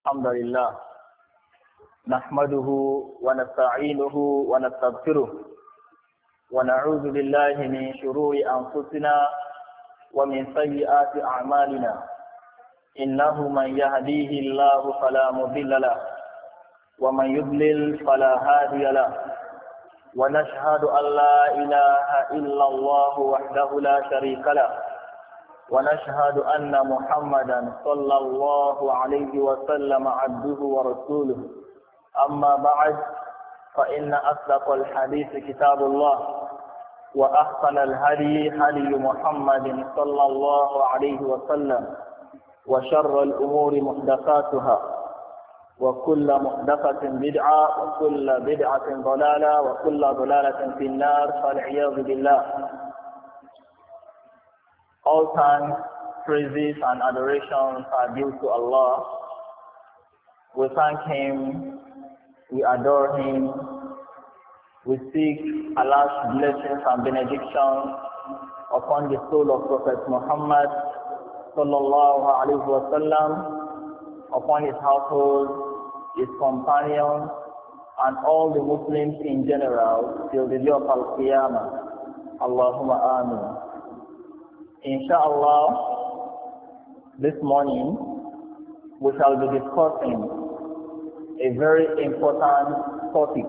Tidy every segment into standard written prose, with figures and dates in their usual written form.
الحمد لله نحمده ونستعينه ونستغفره ونعوذ بالله من شرور أنفسنا ومن سيئات أعمالنا إنه من يهديه الله فلا مضل له ومن يضلل فلا هادي له ونشهد أن لا إله إلا الله وحده لا شريك له ونشهد أن محمدا صلى الله عليه وسلم عبده ورسوله أما بعد فإن أصدق الحديث كتاب الله وأحسن الهدي هدي محمد صلى الله عليه وسلم وشر الأمور محدثاتها وكل محدثة بدعة وكل بدعة ضلالة وكل ضلالة في النار فالعياذ بالله. All thanks, praises and adorations are due to Allah. We thank Him, we adore Him, we seek Allah's blessings and benedictions upon the soul of Prophet Muhammad sallallahu alaihi wasallam, upon his household, his companions, and all the Muslims in general till the day of Al-Qiyamah. Allahumma Ameen. Inshallah, this morning we shall be discussing a very important topic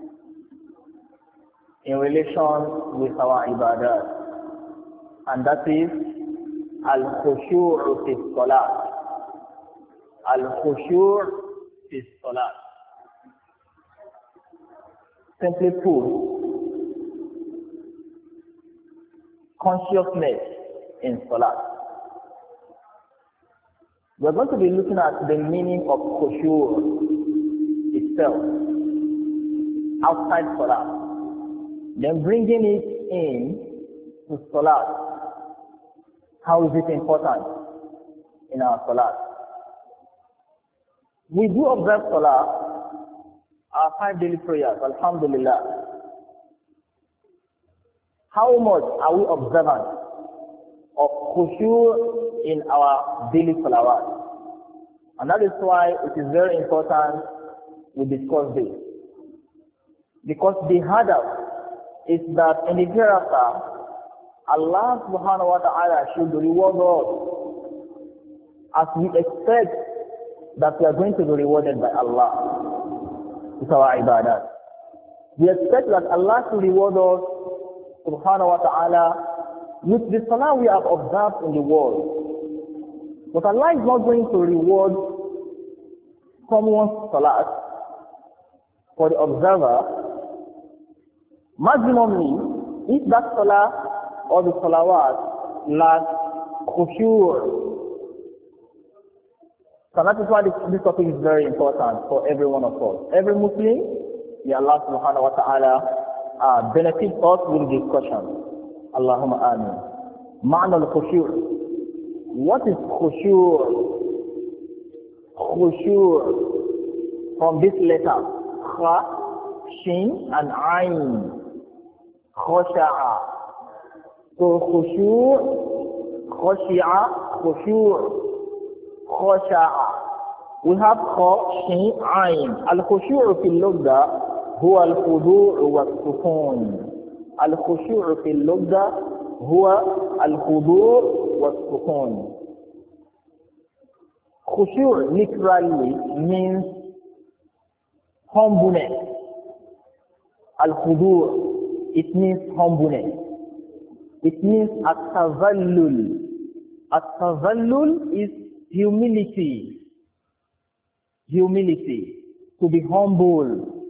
in relation with our ibadah, and that is al-khushu' fi salat. Al-khushu' fi salat. Simply put, consciousness in salat. We're going to be looking at the meaning of khushu' itself outside salat, then bringing it in to salat. How is it important in our salat? We do observe salat, our 5 daily prayers, alhamdulillah. How much are we observant of khushu' in our daily salawat? And that is why it is very important we discuss this. Because the hadaf is that in the hereafter, Allah subhanahu wa ta'ala should reward us as we expect that we are going to be rewarded by Allah with our ibadat. We expect that Allah should reward us subhanahu wa ta'ala with the salah we have observed in the world. But Allah is not going to reward someone's salat for the observer maximally if that salah or the salawat lacks khushu'. So that is why this topic is very important for every one of us. Every Muslim, may Allah subhanahu wa ta'ala benefit us with the discussion. Allahumma ameen. Ma'na al-khushu'. What is khushu'? Khushu' from this letter, kha, shin, and ayn. Khasha'a. So khushu', khashi'a, khushu', khasha'a. We have kha, shin, ayn. Al-khushu' fi al-lugha huwa al-khudu' wa al-sukun. الخشوع في اللغة هو الخضوع والسكون. Khushu' literally means humbleness. Al-khudu' it means humbleness. It means at-tazallul. At-tazallul is humility. Humility. To be humble.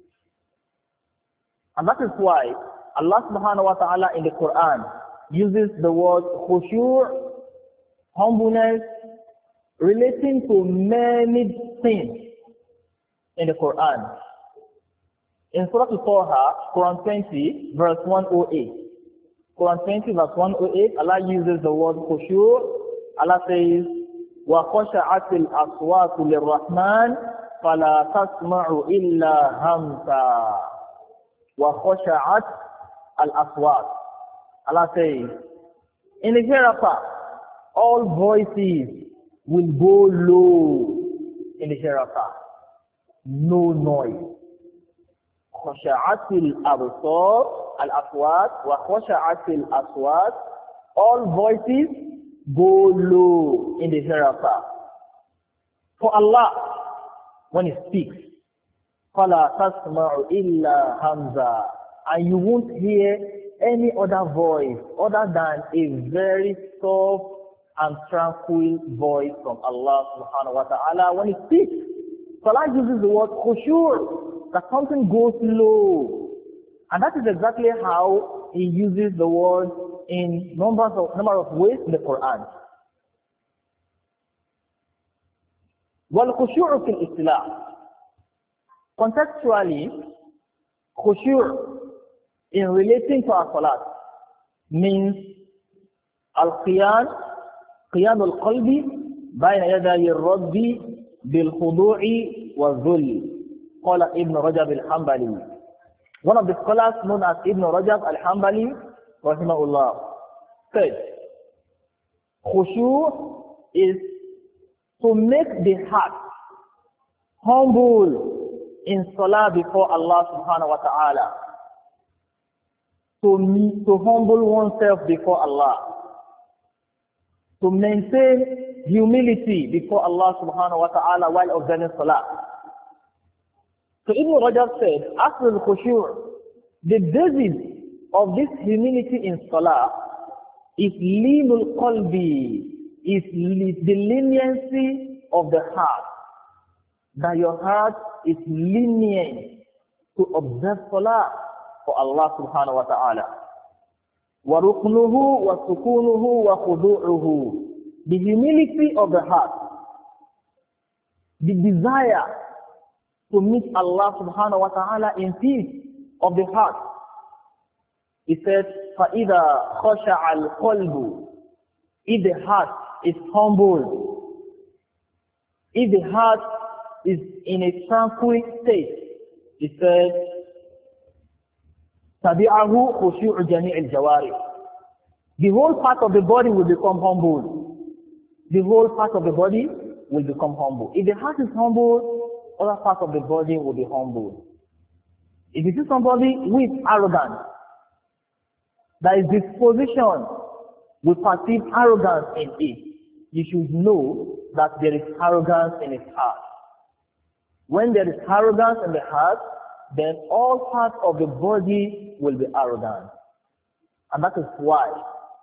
And that is why Allah subhanahu wa ta'ala in the Quran uses the word khushu', humbleness, relating to many things in the Quran. In Surah Al-Taha, Quran 20, verse 108. Quran 20, verse 108, Allah uses the word khushu'. Allah says, وَخَشَعَتِ الْأَصْوَاتُ لِلرَّحْمَنِ فَلَا تَسْمَعُ إِلَّا هَمْسًا. وَخَشَعَتِ al-aswat. Allah says, in the hereafter, all voices will go low in the hereafter. No noise. خشعت الأبصار الأصوات وخشعت الأصوات. All voices go low in the hereafter. For Allah, when He speaks, فَلَا تَسْمَعُ إِلَّا هَمْزًا, and you won't hear any other voice other than a very soft and tranquil voice from Allah subhanahu wa ta'ala when He speaks. So Allah uses the word khushur, that something goes low. And that is exactly how He uses the word in number of ways in the Quran. وَالْخُشُوعُ فِي الْإِسْلَامِ. Contextually, khushur in relating to our salat means al-qiyam, qiyam al-qalbi bayna yaday al-rabbi bil-khudu'i wa-dhul. Qala Ibn Rajab al-Hanbali. One of the scholars known as Ibn Rajab al-Hanbali, rahimahullah, said, khushu' is to make the heart humble in salah before Allah subhanahu wa ta'ala. To humble oneself before Allah. To maintain humility before Allah subhanahu wa ta'ala while observing salah. So Ibn Rajab said, after the khushu', the basis of this humility in salah is linul qalbi, is the leniency of the heart. That your heart is lenient to observe salah for Allah subhanahu wa ta'ala. وَرُقْنُهُ وَسُكُونُهُ وَخُضُوعُهُ. The humility of the heart, the desire to meet Allah subhanahu wa ta'ala in peace of the heart. He said, فَإِذَا خَشَعَ الْقَلْبُ. If the heart is humble, if the heart is in a tranquil state, he said, تَبِعَهُ خُشُوعُ جَمِيعِ الْجَوَارِحِ. The whole part of the body will become humble. The whole part of the body will become humble. If the heart is humble, other parts of the body will be humble. If you see somebody with arrogance, that is disposition will perceive arrogance in it, you should know that there is arrogance in his heart. When there is arrogance in the heart, then all parts of the body will be arrogant. And that is why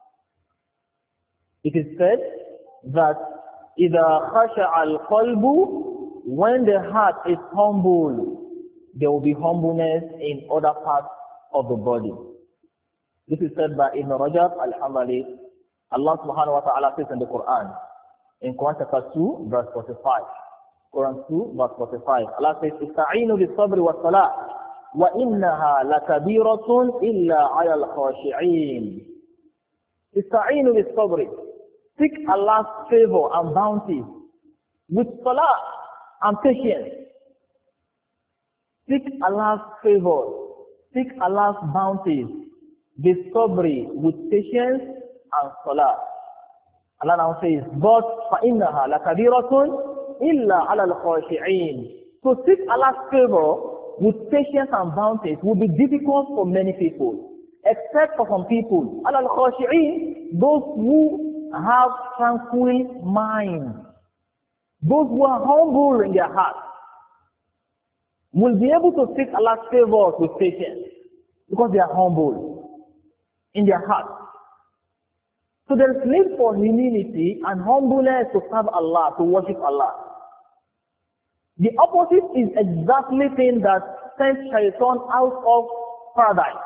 it is said that إِذَا خَشَعَ الْقَلْبُ, when the heart is humble, there will be humbleness in other parts of the body. This is said by Ibn Rajab al-Hanbali. Allah subhanahu wa ta'ala says in the Quran, in Quran chapter 2, verse 45. Quran 2, verse 45. Allah says, إِسْتَعِينُوا بِالصَّبْرِ وَالصَّلَاةِ وَإِنَّهَا لَكَبِيرَةٌ إِلَّا عَلَى الْخَاشِعِينَ. إِسْتَعِينُوا بِالصَّبْرِ. Seek Allah's favor and bounty with salah and patience. Seek Allah's favor, seek Allah's bounties, بالصبر, with patience and salah. Allah now says, but فَإِنَّهَا لَكَبِيرَةٌ إِلَّا عَلَى الْخَاشِعِينَ. So seek Allah's favor with patience and bounties will be difficult for many people, except for some people. عَلَى الْخَاشِعِينَ, those who have tranquil minds, those who are humble in their hearts, will be able to seek Allah's favor with patience because they are humble in their hearts. So there is need for humility and humbleness to serve Allah, to worship Allah. The opposite is exactly the thing that sent Shaitan out of paradise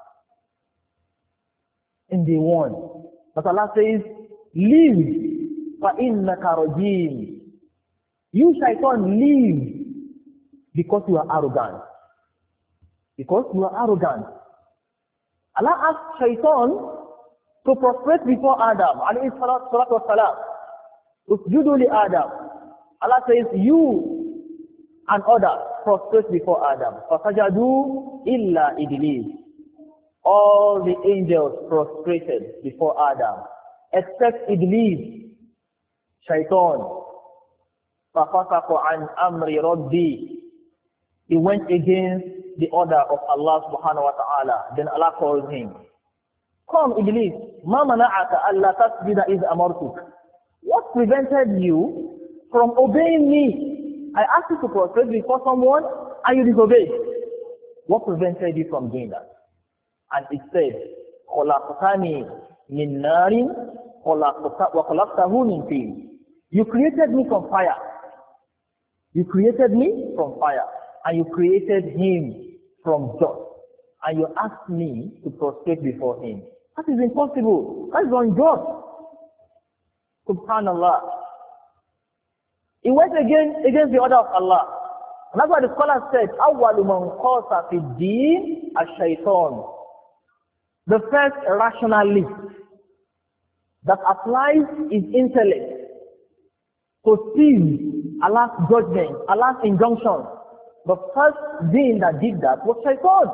in day one. But Allah says, leave, فَإِنَّكَ رَجِيمٌ. You, Shaitan, leave because you are arrogant. Because you are arrogant. Allah asked Shaitan to prostrate before Adam, alayhi salatu wa salam. Usjudu li Adam. Allah says, you and others prostrate before Adam. فَسَجَدُوا إِلَّا إِبْلِيسَ. All the angels prostrated before Adam, except Iblis, Shaitan. فَفَسَقَ عَنْ أَمْرِ رَبِّي. He went against the order of Allah subhanahu wa ta'ala. Then Allah calls him. Come, Iblis, مَا مَنَعَكَ أَلَّا تَسْجُدَ إِذْ أَمَرْتُكَ. What prevented you from obeying me? I asked you to prostrate before someone and you disobeyed. What prevented you from doing that? And it said, خَلَقْتَنِي مِنْ نَارٍ وَخَلَقْتَهُ مِنْ طِينٍ. You created me from fire. You created me from fire. And you created him from dust. And you asked me to prostrate before him. That is impossible. That is unjust. Subhanallah. He went against the order of Allah. And that's why the scholar said, أَوَّلُ مَنْ قَاسَ فِي الدِّينِ الشَّيْطَانِ. The first rationalist that applies his intellect to seize Allah's judgment, Allah's injunction. The first being that did that was Shaitan.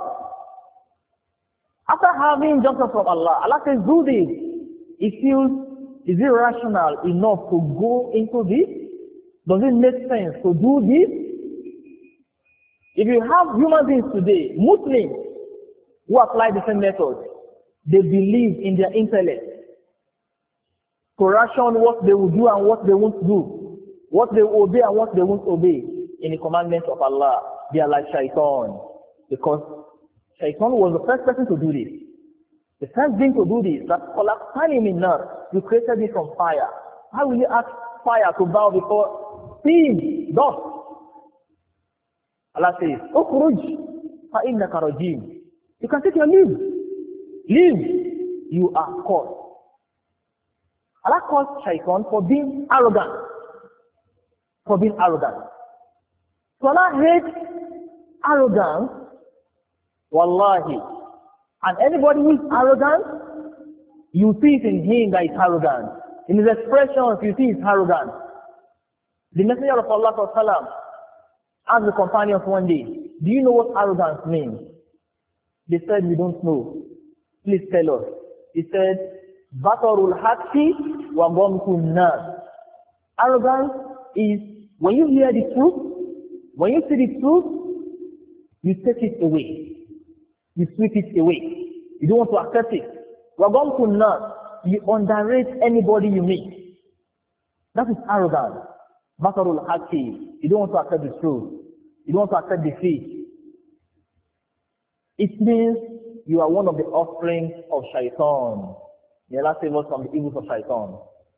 After having injunction from Allah, Allah says, do this. He feels, is it rational enough to go into this? Does it make sense to do this? If you have human beings today, Muslims, who apply the same method, they believe in their intellect to ration what they will do and what they won't do, what they will obey and what they won't obey in the commandments of Allah. They are like Shaitan, because Shaitan was the first person to do this. The first thing to do this, that خَلَقْتَنِي مِنْ نَارٍ. You created me from fire. How will you ask fire to bow before steam, dust? Allah says, "Ukhruj فَإِنَّكَ رَجِيمٌ." You can take your leave. Leave. You are caught. Allah calls Shaitan for being arrogant. For being arrogant. So Allah hates arrogance. Wallahi. And anybody who is arrogant, you see it in him that is arrogant. In his expressions, you see it's arrogant. The Messenger of Allah sallam asked the companions one day, do you know what arrogance means? They said, we don't know. Please tell us. He said, Batarul Haqi wa Ghamkun Nas. Arrogance is when you hear the truth, when you see the truth, you take it away. You sweep it away. You don't want to accept it. Wa Ghamkun Nas. You underrate anybody you meet. That is arrogance. Batarul Haqi. You don't want to accept the truth. You don't want to accept defeat. It means you are one of the offerings of Shaitan. May Allah save us from the evils of Shaitan.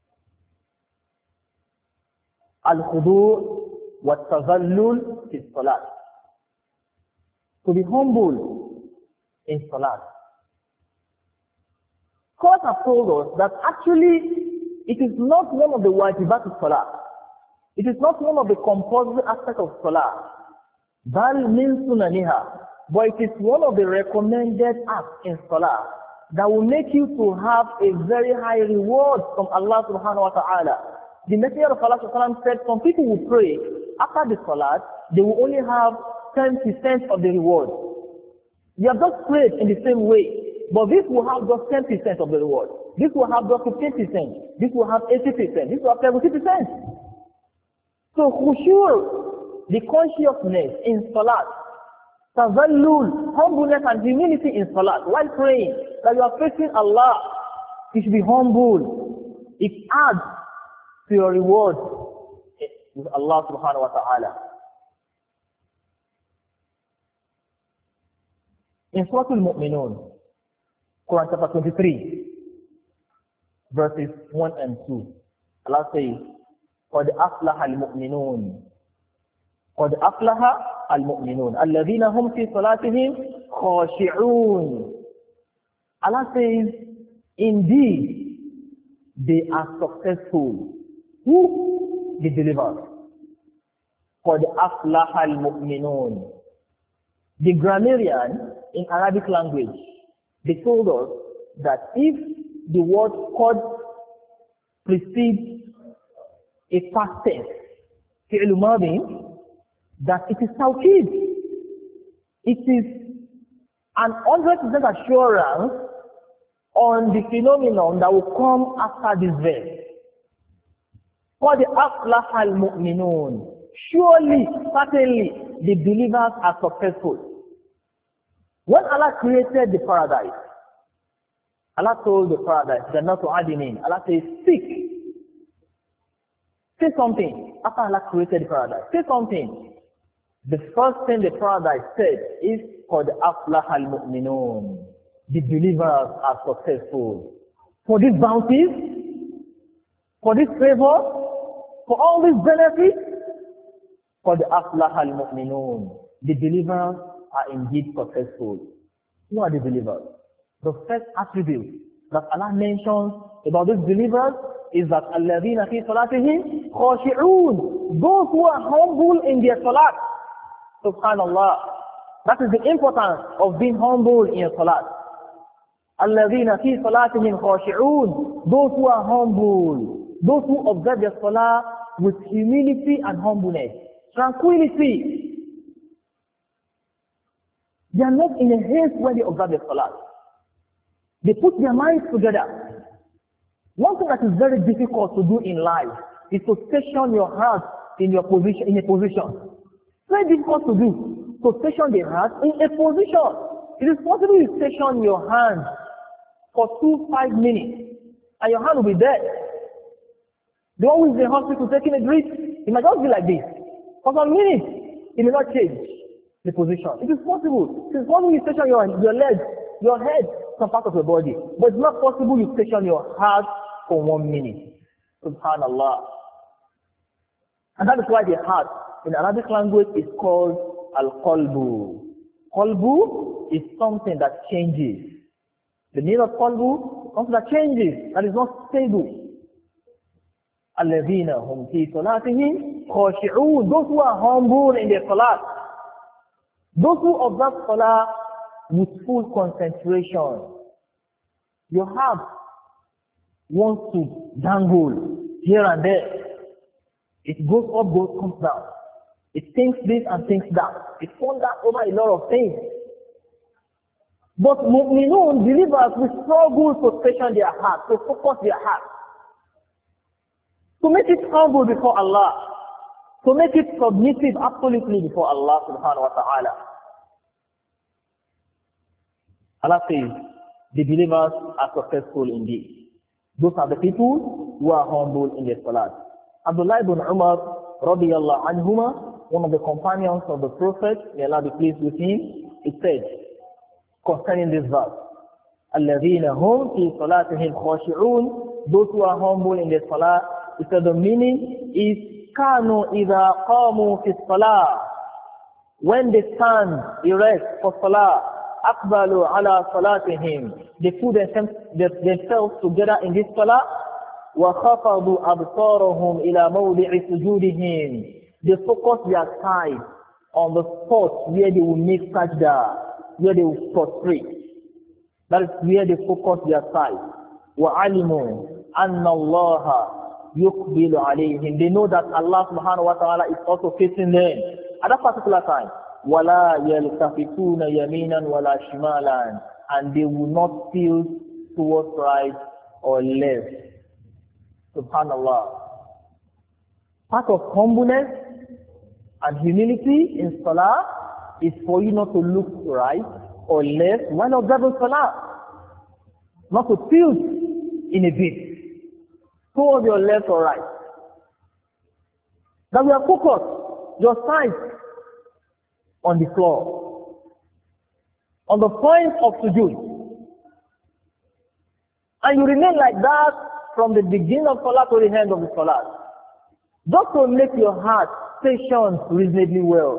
Al-Khudu' wa Tazallul fi Salat. To be humble in Salat. Scholars have told us that actually it is not one of the wajibat of Salat. It is not one of the compulsory aspects of Salat. Bal min sunaniha. But it is one of the recommended acts in Salah that will make you to have a very high reward from Allah subhanahu wa ta'ala. The Messenger of Allah said some people will pray after the Salah, they will only have 10% of the reward. You have just prayed in the same way, but this will have just 10% of the reward. This will have just 15%. This will have 80%. This will have 70%. So khushur, the consciousness in Salah, tazallul, humbleness and humility in salat. While praying, that you are facing Allah, you should be humble. It adds to your reward with Allah subhanahu wa ta'ala. In Surah Al-Mu'minun, Quran chapter 23, verses 1 and 2, Allah says, قَدْ أَفْلَحَ الْمُؤْمِنُونَ قَدْ أَفْلَحَ الْمُؤْمِنُونَ الَّذِينَ هُمْ فِي صَلَاتِهِمْ خَاشِعُونَ. Allah says, indeed, they are successful. Who? The believers. قَدْ أَفْلَحَ الْمُؤْمِنُونَ. The grammarian in Arabic language, they told us that if the word qad precedes a past tense, fi'l madhi, that it is tawqid. It is an 100% assurance on the phenomenon that will come after this verse. قَدْ أَفْلَحَ الْمُؤْمِنُونَ. Surely, certainly, the believers are successful. When Allah created the paradise, Allah told the paradise, Jannatu Adinin, Allah says, speak. Say something. After Allah created the paradise, say something. The first thing the paradise said is, قَدْ أَفْلَحَ الْمُؤْمِنُونَ. The believers are successful. For these bounties, for this favor, for all these benefits, قَدْ أَفْلَحَ الْمُؤْمِنُونَ. The believers are indeed successful. Who are the believers? The first attribute that Allah mentions about these believers is that الَّذِينَ فِي صَلَاتِهِمْ خَاشِعُونَ. Those who are humble in their salat. Subhanallah. That is the importance of being humble in your salat. الَّذِينَ فِي صَلَاتِهِمْ خَاشِعُونَ. Those who are humble. Those who observe their salah with humility and humbleness. Tranquility. They are not in a haste when they observe their salah. They put their minds together. One thing that is very difficult to do in life is to station your heart in a position. Very difficult to do. To station the heart in a position. It is possible you station your hand for 2-5 minutes and your hand will be there. The one who is in the hospital taking a drip, it might just be like this. For some minutes, it may not change the position. It is possible. It is possible you station your legs, your head, some part of your body. But it's not possible you station your heart for 1 minute. Subhanallah. And that is why the heart in Arabic language is called al-qalbu. Qalbu is something that changes. The meaning of qalbu, something that changes, that is not stable. الَّذِينَ هُمْ فِي صَلَاتِهِمْ خَاشِعُونَ. Those who are humble in their salat. Those who observe salah with full concentration. Your heart wants to dangle here and there. It goes up, comes down. It thinks this and thinks that. It ponders over a lot of things. But mu'minun, believers, will struggle to station their heart, to focus their heart. To make it humble before Allah. To make it submissive absolutely before Allah subhanahu wa ta'ala. Allah says, the believers are successful indeed. Those are the people who are humble in their salat. Abdullah ibn Umar, radiyallahu anhuma, one of the companions of the Prophet, may Allah be pleased with him, it said, concerning this verse, الَّذِينَ هُمْ فِي صَلَاتِهِمْ خَاشِعُونَ. Those who are humble in their salah, it said the meaning is كَانُوا إِذَا قَامُوا فِي الصَّلَاةِ. When they stand erect for salah, أَقْبَلُوا عَلَى صَلَاتِهِمْ. They put themselves together in this salah. وَخَفَضُوا أَبْصَارَهُمْ إِلَى مَوْضِعِ سُجُودِهِمْ. They focus their eyes on the spot where they will make sajda, where they will prostrate. That is where they focus their sight. وَعَلِمُوا أَنَّ اللَّهَ يُقْبِلُ عَلَيْهِمْ. They know that Allah subhanahu wa ta'ala is also facing them at that particular time. وَلَا يَلْتَفِتُونَ يَمِينًا وَلَا شِمَالًا. And they will not tilt towards right or left. Subhanallah. Part of humbleness and humility in salah is for you not to look right or left while observing salah. Not to tilt in a bit towards your left or right. That we are focused, your sight on the floor, on the point of sujood. And you remain like that from the beginning of salah to the end of the salah. Just to make your heart station reasonably well.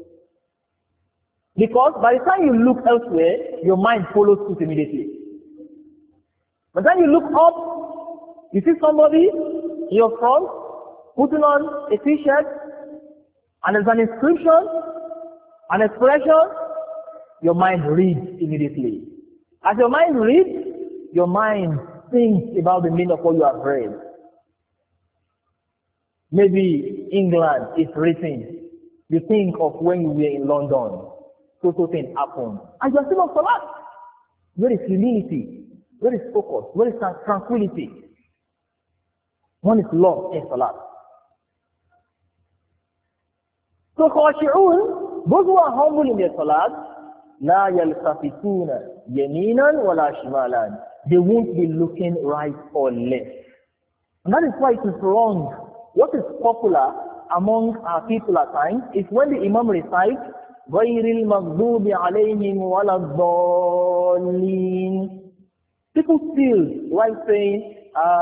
Because by the time you look elsewhere, your mind follows suit immediately. But then you look up, you see somebody in your front putting on a t-shirt and there's an inscription, an expression, your mind reads immediately. As your mind reads, your mind thinks about the meaning of what you have read. Maybe England is written. You think of when you were in London. So things happen. And you are still on salat. Where is humility? Where is focus? Where is tranquility? One is lost in salat. So khashi'un, those who are humble in their salat, la yaltafituna yaminan wala shimalan. They won't be looking right or left. And that is why it is wrong. What is popular among our people at times is when the Imam recites, غَيْرِ الْمَغْضُوبِ عَلَيْهِمْ وَلَا الضَّالِّينَ. People still, while saying,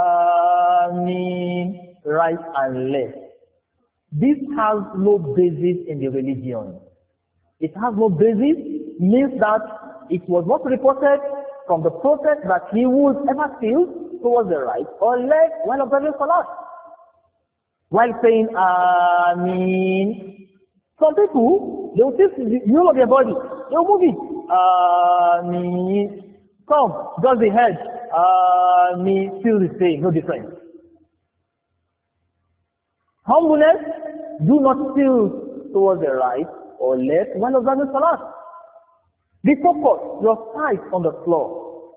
Ameen, right and left. This has no basis in the religion. It has no basis, means that it was not reported from the Prophet that he would ever tilt towards the right or left while observing salat. While saying Ameen, some people, they will take the whole of their body, they will move it. Ameen. Some, just the head. Ameen, still the same, no difference. Humbleness, do not tilt towards the right or left while observing salat. Be focused, your sight on the floor.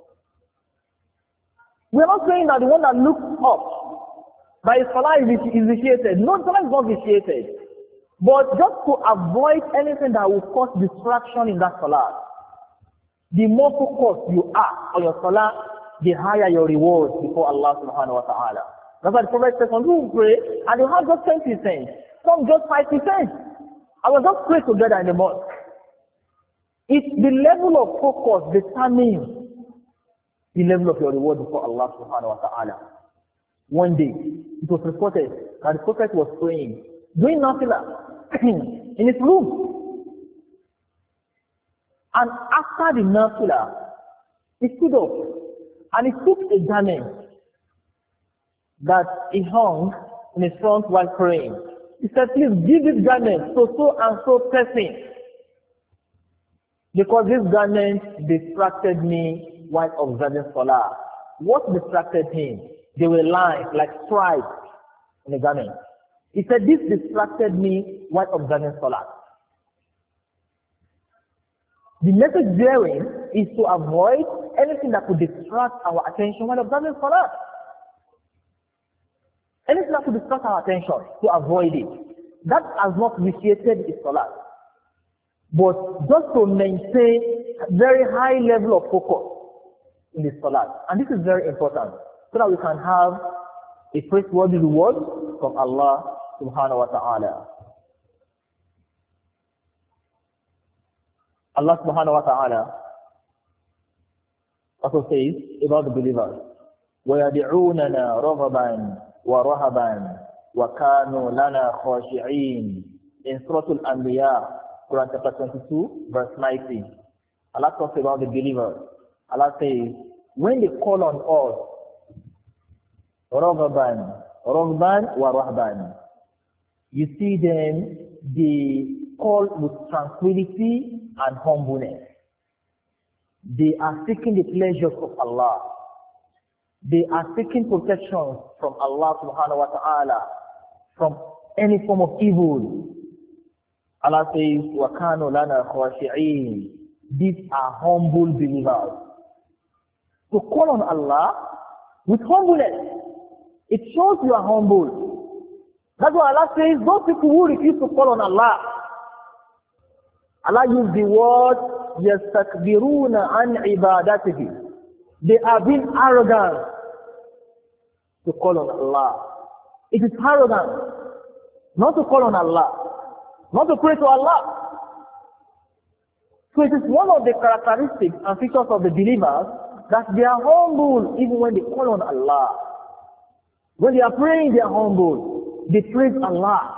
We are not saying that the one that looks up by salah is vitiated. No, salah is not vitiated. But just to avoid anything that will cause distraction in that salah, the more focused you are on your salah, the higher your reward before Allah subhanahu wa ta'ala. That's why the Prophet says, some people pray and they have just 10%, some just 5%. I will just pray together in the mosque. It's the level of focus determines the level of your reward before Allah subhanahu wa ta'ala. One day, it was reported that the Prophet was praying, doing nafila in his room. And after the nafila, he stood up and he took a garment that he hung in his front while praying. He said, please give this garment to so and so person, because this garment distracted me while observing salah. What distracted him? They were lines like stripes in the garment. He said, this distracted me while observing salah. The message therein is to avoid anything that could distract our attention while observing salah. Anything that could distract our attention, to avoid it. That has not vitiated the salah. But just to maintain a very high level of focus in the salah. And this is very important, so that we can have a praiseworthy reward from Allah subhanahu wa ta'ala. Allah subhanahu wa ta'ala also says about the believers, وَيَدِعُونَنَا رَغَبًا وَرَهَبًا وَكَانُوا لَنَا خَاشِعِينَ. In Surah Al-Anbiya, Quran chapter 22, verse 90. Allah talks about the believers. Allah says, when they call on us, رَغَبًا وَرَهْبًا, you see them, they call with tranquility and humbleness. They are seeking the pleasures of Allah. They are seeking protection from Allah subhanahu wa ta'ala from any form of evil. Allah says, وَكَانُوا لَنَا خَاشِعِينَ. These are humble believers. To call on Allah with humbleness, it shows you are humble. That's why Allah says, those people who refuse to call on Allah, Allah used the word يَسْتَكْبِرُونَ عَنْ عِبَادَتِهِ. They are being arrogant to call on Allah. It is arrogant not to call on Allah, not to pray to Allah. So it is one of the characteristics and features of the believers that they are humble even when they call on Allah. When they are praying, they are humble. They praise Allah.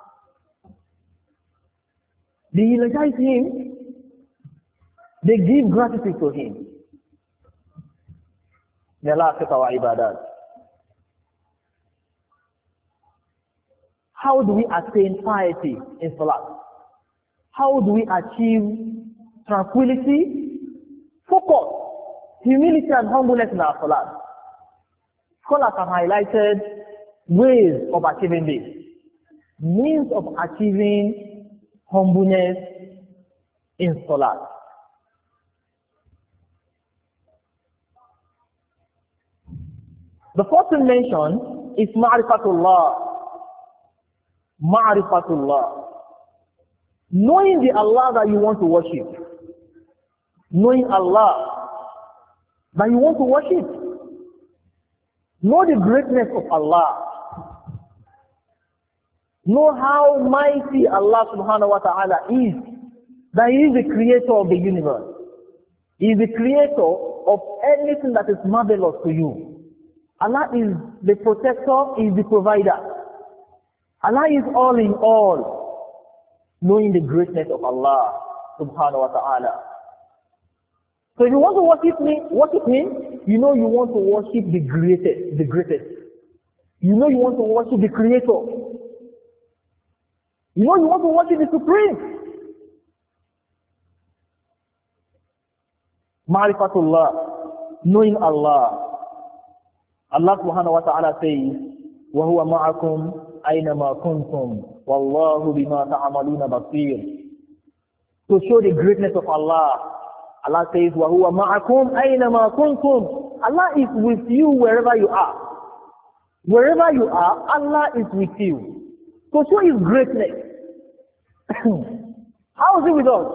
They eulogize Him. They give gratitude to Him. May Allah accept our ibadat. How do we attain piety in salat? How do we achieve tranquility, focus, humility and humbleness in our salat? Scholars have highlighted ways of achieving this. Means of achieving humbleness in salat. The first thing mentioned is ma'rifatullah. Ma'rifatullah. Knowing the Allah that you want to worship. Knowing Allah that you want to worship. Know the greatness of Allah. Know how mighty Allah subhanahu wa ta'ala is. That He is the creator of the universe. He is the creator of anything that is marvelous to you. Allah is the protector, He is the provider. Allah is all in all. Knowing the greatness of Allah subhanahu wa ta'ala. So if you want to worship Him, you know you want to worship the greatest. You know you want to worship the creator. You know you want to worship the supreme. Ma'rifatullah, knowing Allah. Allah subhanahu wa ta'ala says, وَهُوَ مَعَكُمْ أَيْنَمَا كُنْتُمْ وَاللَّهُ بِمَا تَعْمَلُونَ بَصِيرٌ. To show the greatness of Allah, Allah says, وَهُوَ مَعَكُمْ أَيْنَمَا كُنْتُمْ. Allah is with you wherever you are. Wherever you are, Allah is with you. To show His greatness. How is He with us?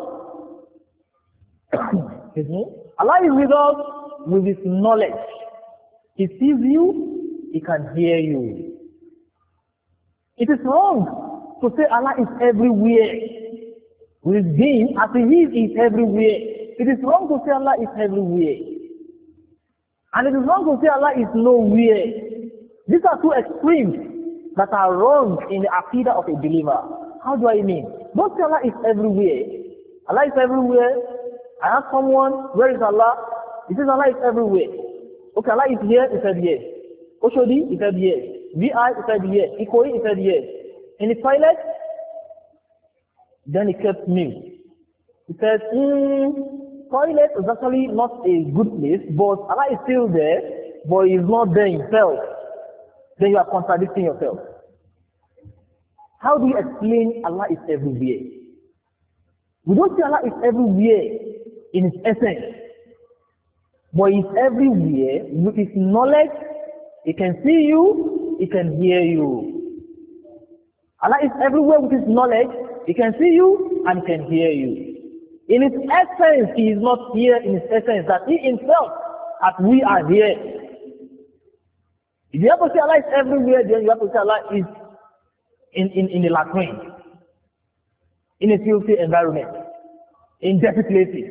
Excuse me? Allah is with us with His knowledge. He sees you, He can hear you. It is wrong to say Allah is everywhere. With His being, as He is everywhere. It is wrong to say Allah is everywhere. And it is wrong to say Allah is nowhere. These are two extremes that are wrong in the aqidah of a believer. How do I mean? Don't say Allah is everywhere. Allah is everywhere. I ask someone, where is Allah? He says Allah is everywhere. Okay, Allah is here, he said yes. Oshodi, he said yes. VI, he said yes. Ikoi, he said yes. In the toilet, then he kept mute. He said, toilet is actually not a good place, but Allah is still there, but He is not there Himself. Then you are contradicting yourself. How do you explain Allah is everywhere? We don't say Allah is everywhere in His essence, but He is everywhere with His knowledge. He can see you, He can hear you. Allah is everywhere with His knowledge. He can see you and He can hear you. In His essence, He is not here in His essence, that He Himself, as we are here. If you have to say Allah is everywhere, then you have to say Allah is in the latrine, in a filthy environment, in dirty places.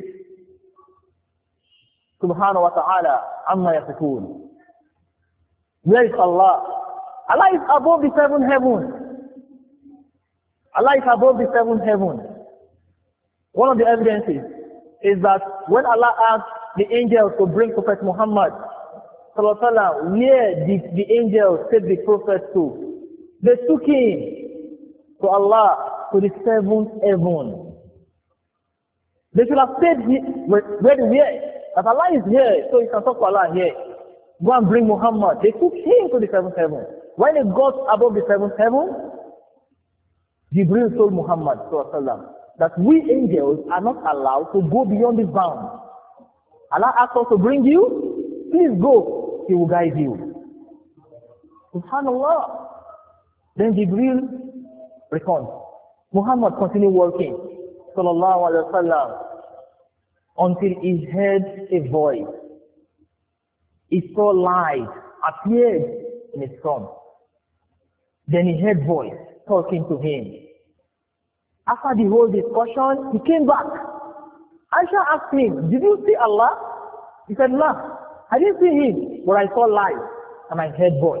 Subhanahu wa ta'ala, amma yasifun. Where is Allah? Allah is above the seven heavens. Allah is above the seven heavens. One of the evidences is that when Allah asked the angels to bring Prophet Muhammad, where did the angels take the Prophet to? They took him to Allah, to the seventh heaven. They should have said, where they were. That Allah is here, so you can talk to Allah here. Go and bring Muhammad. They took him to the seventh heaven. When they got above the seventh heaven, Jibril told Muhammad that we angels are not allowed to go beyond this bound. Allah asked us to bring you, please go, He will guide you. Subhanallah. Then Jibril returned. Muhammad continued walking, sallallahu alaihi wasallam, until he heard a voice. He saw light appeared in his front. Then he heard voice talking to him. After the whole discussion, he came back. Aisha asked him, did you see Allah? He said, no, I didn't see Him, but I saw light and I heard voice.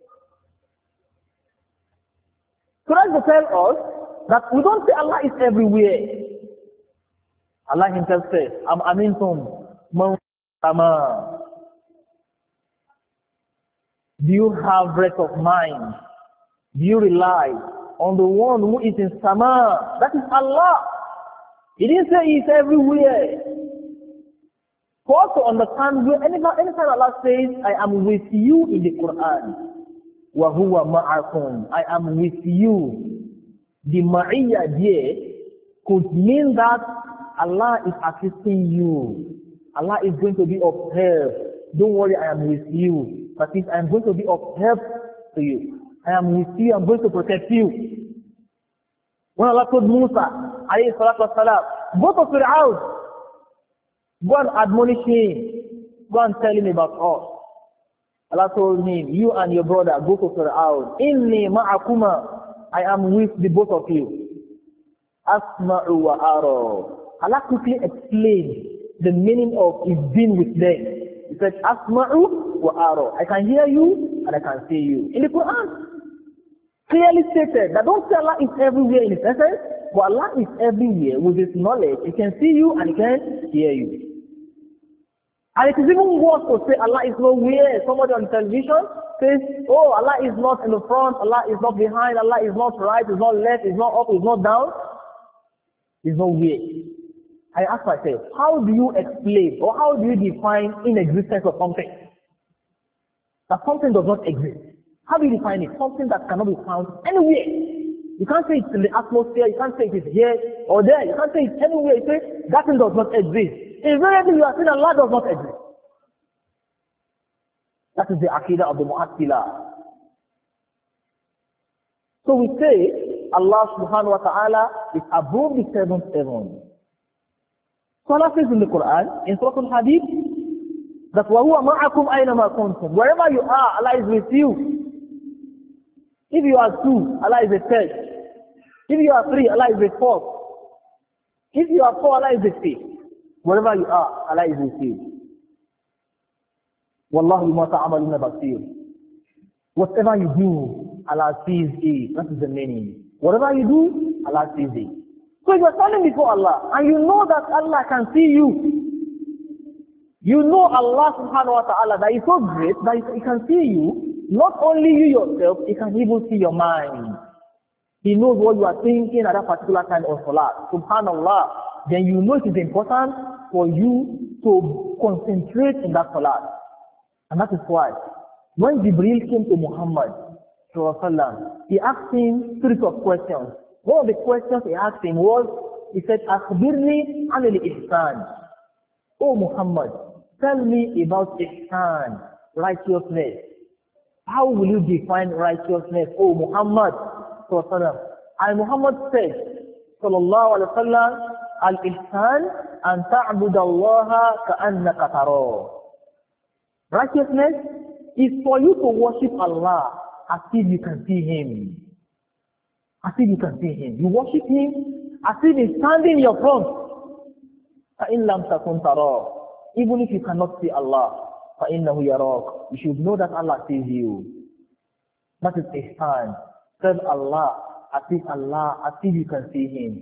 So that's to tell us that we don't say Allah is everywhere. Allah Himself says, Am amintum man sama. Do you have rest of mind? Do you rely on the one who is in Sama? That is Allah. He didn't say He is everywhere. For us to understand, anytime Allah says, I am with you in the Quran, وَهُوَ مَعَكُمْ, I am with you. The ma'iyya there could mean that Allah is assisting you. Allah is going to be of help. Don't worry, I am with you. That is, I am going to be of help to you. I am with you, I am going to protect you. When Allah told Musa alayhi salatu wasalam, go to Fir'aun, go and admonish him, go and tell him about us. Allah told him, you and your brother go to Fir'aun. Inni ma'akuma, I am with the both of you. Asma'u wa ara. Allah quickly explained the meaning of his being with them. He said, Asma'u wa ara. I can hear you and I can see you. In the Quran, clearly stated that don't say Allah is everywhere in his essence, but Allah is everywhere with his knowledge. He can see you and he can hear you. And it is even worse to say Allah is nowhere. Somebody on television says, oh, Allah is not in the front, Allah is not behind, Allah is not right, is not left, is not up, is not down. Is nowhere. I ask myself, how do you explain or how do you define inexistence of something? That something does not exist. How do you define it? Something that cannot be found anywhere. You can't say it's in the atmosphere, you can't say it is here or there, you can't say it's anywhere. You say that thing does not exist. Invariably you are saying Allah does not exist. That is the Aqidah of the Mu'attila. So we say Allah subhanahu wa ta'ala is above the seventh heaven. So Allah says in the Quran, in Surah Al-Hadid, that وَهُوَ مَعَكُمْ أَيْنَمَا كُنْتُمْ. Wherever you are, Allah is with you. If you are two, Allah is a third. If you are three, Allah is a fourth. If you are four, Allah is a fifth. Wherever you are, Allah is with you. Wallahu bima ta'amaluna basir. Whatever you do, Allah sees it. That is the meaning. Whatever you do, Allah sees it. So if you are standing before Allah and you know that Allah can see you, you know Allah subhanahu wa ta'ala that is so great that He can see you, not only you yourself, He can even see your mind. He knows what you are thinking at that particular time of salat. Subhanallah. Then you know it is important for you to concentrate in that salat. And that is why when Jibreel came to Muhammad, he asked him series of questions. One of the questions he asked him was, he said, Akhbirni anil ihsan. Oh Muhammad, tell me about ihsan, righteousness. How will you define righteousness? Oh Muhammad, and Muhammad said, sallallahu alaihi wasallam, al-ihsan an ta'budallaha ka'annaka tarahu. Righteousness is for you to worship Allah as if you can see Him. As if you can see Him. You worship Him as if He's standing in your front. فَإِن لَمْ تَكُنْ تَرَاهُ. Even if you cannot see Allah, فَإِنَّهُ يَرَاكَ. You should know that Allah sees you. That is ihsan. Serve Allah as if you can see Him.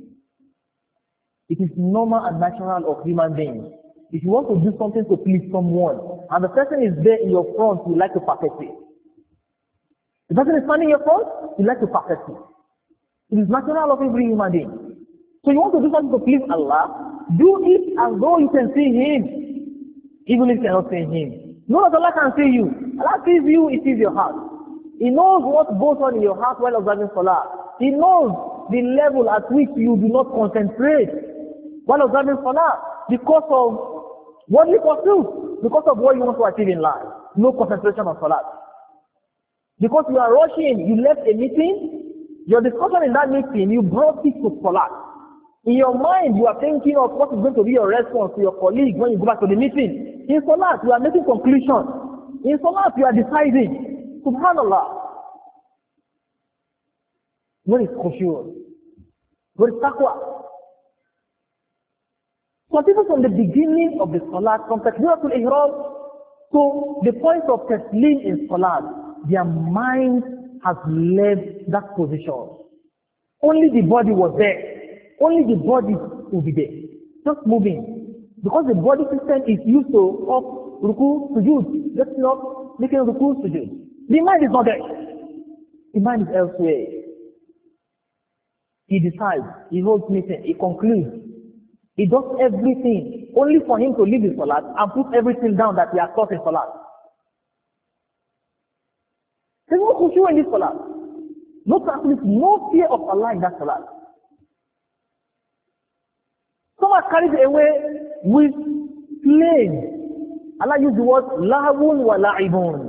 It is normal and natural of human beings. If you want to do something to please someone, and the person is there in your front, you like to perfect it. The person is standing in your front, you like to perfect it. It is natural of every human being. So you want to do something to please Allah, do it as though you can see Him, even if you cannot see Him. Know that Allah can see you. Allah sees you, He sees your heart. He knows what goes on in your heart while observing Salah. He knows the level at which you do not concentrate while observing Salah because of worldly pursuit, because of what you want to achieve in life. No concentration on Salah. Because you are rushing, you left a meeting, your discussion in that meeting, you brought it to Salah. In your mind, you are thinking of what is going to be your response to your colleague when you go back to the meeting. In Salah, you are making conclusions. In Salah, you are deciding. Subhanallah. What is khushu'? What is taqwa? So people from the beginning of the Salah, from Takbiratul Ihram to the point of Taslim in Salah, their mind has left that position. Only the body was there. Only the body will be there. Just moving. Because the body system is used to up, ruku, sujood. Just not making ruku, sujood. The mind is not there. The mind is elsewhere. He decides, he holds meeting, he concludes. He does everything only for him to leave his salat and put everything down that he has taught in salat. There's no khushu' in this salat. No practice, no fear of Allah in that salat. Some are carried away with play. Allah used the word lahawun wa la'ibun.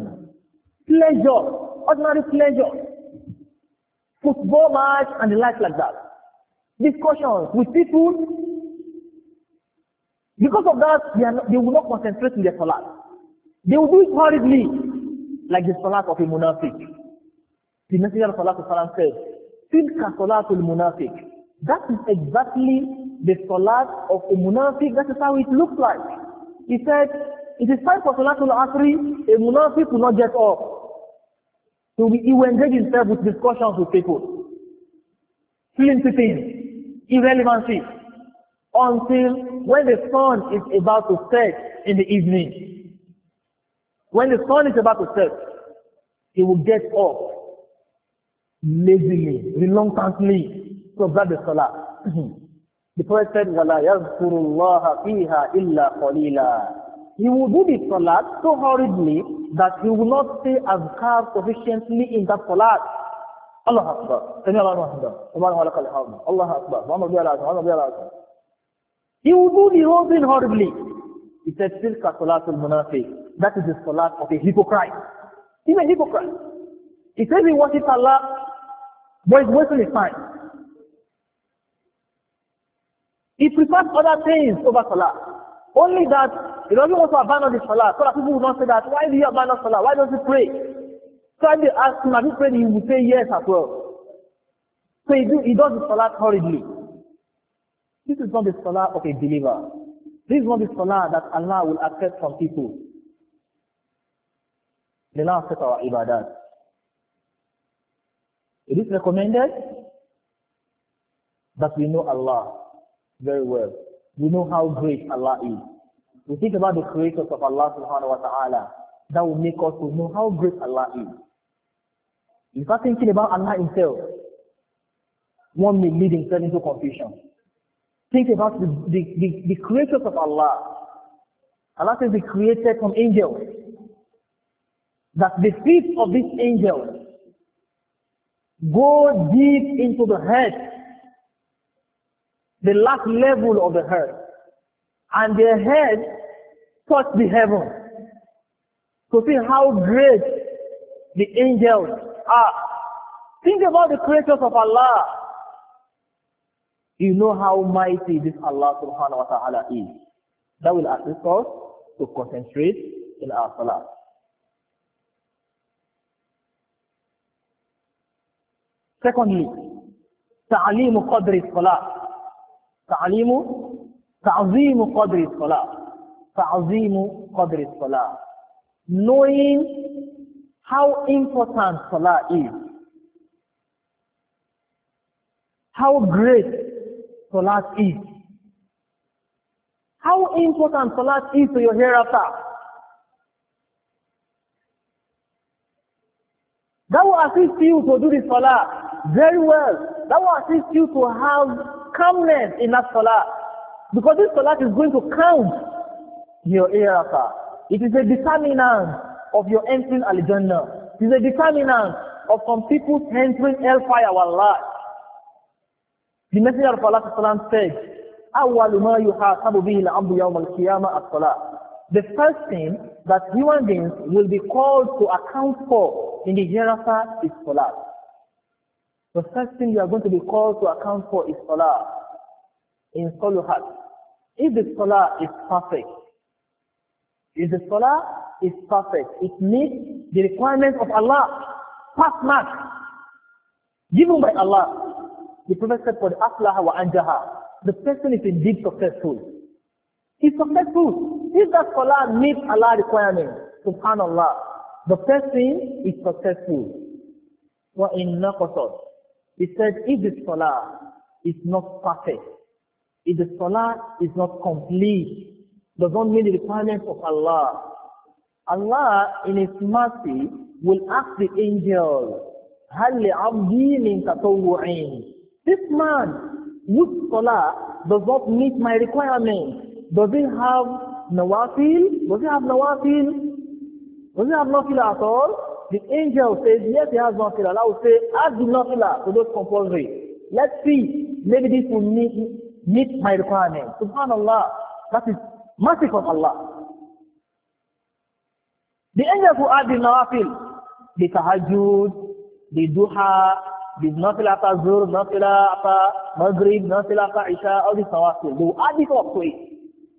Pleasure, ordinary pleasure. Football match and the like that. discussions with people. Because of that, they will not concentrate in their salat. They will do it hurriedly, like the salat of a munafiq. The Messenger of Allah said, Tilka salatul munafiq. That is exactly the salat of a munafiq. That is how it looks like. He said, it is time for salatul asri, a munafiq will not get up. He will engage himself with discussions with people. Flimsy things, irrelevancy. Until when the sun is about to set in the evening. When the sun is about to set, he will get up lazily, reluctantly to observe the salah. The Prophet said, وَلَا يَذْكُرُ اللَّهَ فِيهَا إِلَّا قَلِيلًا. He will do the salat so hurriedly that he will not say azkar sufficiently in that salat. Allah Akbar. Allah Akbar. He will do the whole thing horribly. He said, Tilka salatul munafiq. That is the salat of a hypocrite. He's a hypocrite. He says he worships Allah, but he's wasting his time. He prefers other things over salah. Only that he doesn't want to abandon the salah. So that people will not say that, why do you abandon salah? Why don't you pray? So if they ask him, have you prayed? He will say yes as well. So he does the salah hurriedly. This is not the salah of a believer. This is not the salah that Allah will accept from people. They now accept our ibadat. It is recommended that we know Allah very well. We know how great Allah is. We think about the creators of Allah subhanahu wa ta'ala. That will make us to know how great Allah is. If you start thinking about Allah himself, one may lead himself into confusion. Think about the creators of Allah. Allah says He created some angels. That the feet of these angels go deep into the head, the last level of the earth, and their head touch the heaven. To see how great the angels are. Think about the creators of Allah. You know how mighty this Allah subhanahu wa ta'ala is. That will assist us to concentrate in our salah. Secondly, ta'alimu qadri salah. Ta'zimu qadri salah. Ta'zimu qadri salah. Knowing how important salah is. How great salat is. How important salat is to your hereafter. That will assist you to do the salah very well. That will assist you to have calmness in that salah. Because this salat is going to count your hereafter. It is a determinant of your entering Al-Jannah. It is a determinant of some people entering hellfire, wallah. The Messenger of Allah said, أَوَّلُ مَا يُحَاسَبُ بِهِ الْعَبْدُ يَوْمَ الْقِيَامَةِ الصَّلَاةِ. The first thing that human beings will be called to account for in the hereafter is salah. The first thing you are going to be called to account for is salah. In saluhat. If the salah is perfect, it meets the requirements of Allah. Pass mark given by Allah. The Prophet said, for the aflaha wa anjaha, the person is indeed successful. He's successful. If that salah meets Allah's requirements, subhanallah, the person is successful. Wa in naqasat. He said, if the salah is not perfect, if the salah is not complete, does not meet the requirements of Allah, Allah in His mercy will ask the angel, هَلْ لِعَبْدِي مِنْ تَطَوُّعِينَ. This man, whose salah does not meet my requirements, does he have nawafil? Does he have nawafil? Does he have nafila at all? The angel says, yes, he has nafila. Allah will say, add the nafila to those compulsory. Let's see, maybe this will meet my requirements. Subhanallah, that is mercy from Allah. The angels who add the nawafil, the tahajjud, the duha, There's nothing after Zuhr, nothing after Maghrib, nothing after Isha, all these Nawafil. They will add it up to it.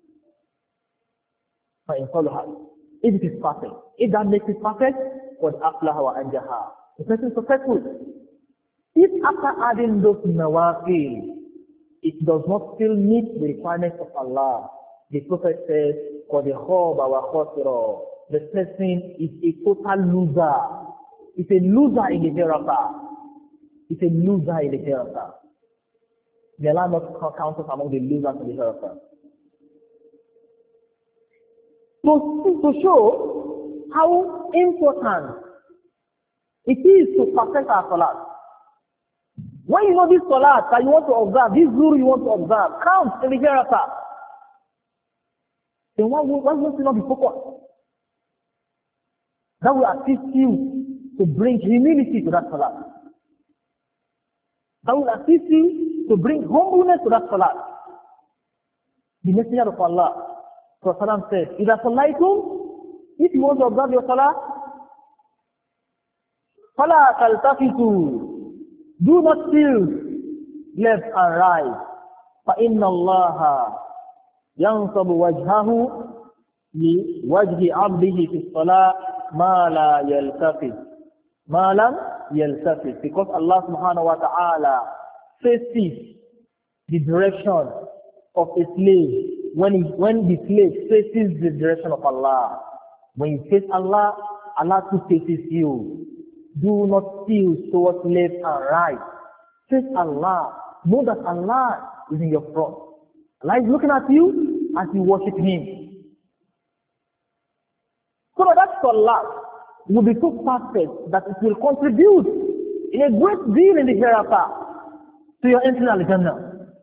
If it is perfect, if that makes it perfect, قَدْ أَفْلَحَ وَأَنْجَحَ. The person is successful. If after adding those Nawafil, it does not still meet the requirements of Allah, the Prophet says, قَدْ خَابَ وَخَسِرَ. The person is a total loser. It's a loser in the hereafter. It's a loser in the hereafter. May Allah not count us among the losers in the hereafter. To show how important it is to perfect our salat. When you know this salat that you want to observe, this zuhr you want to observe, count in the hereafter. Then why won't you not be focused? That will assist you to bring humility to that salat. That will assist you to bring humbleness to that salat. The Messenger of Allah said, إِذَا صَلَّيْتُمْ, if you want to observe your salah, فَلَا تَلْتَفِتُوا, do not tilt left and right. فَإِنَّ اللَّهَ يَنْصَبُ وَجْهَهُ لِوَجْهِ عَبْدِهِ فِي الصَّلَاةِ مَا لَا يَلْتَفِتْ. مَا لَمْ يَلْتَفِتْ. Because Allah subhanahu wa ta'ala faces the direction of a slave. When the slave faces the direction of Allah, when you face Allah, Allah too faces you. Do not tilt towards left and right. Face Allah. Know that Allah is in your front. Allah is looking at you as you worship Him. So that salah will be so perfect that it will contribute in a great deal in the hereafter to your entry al-Jannah.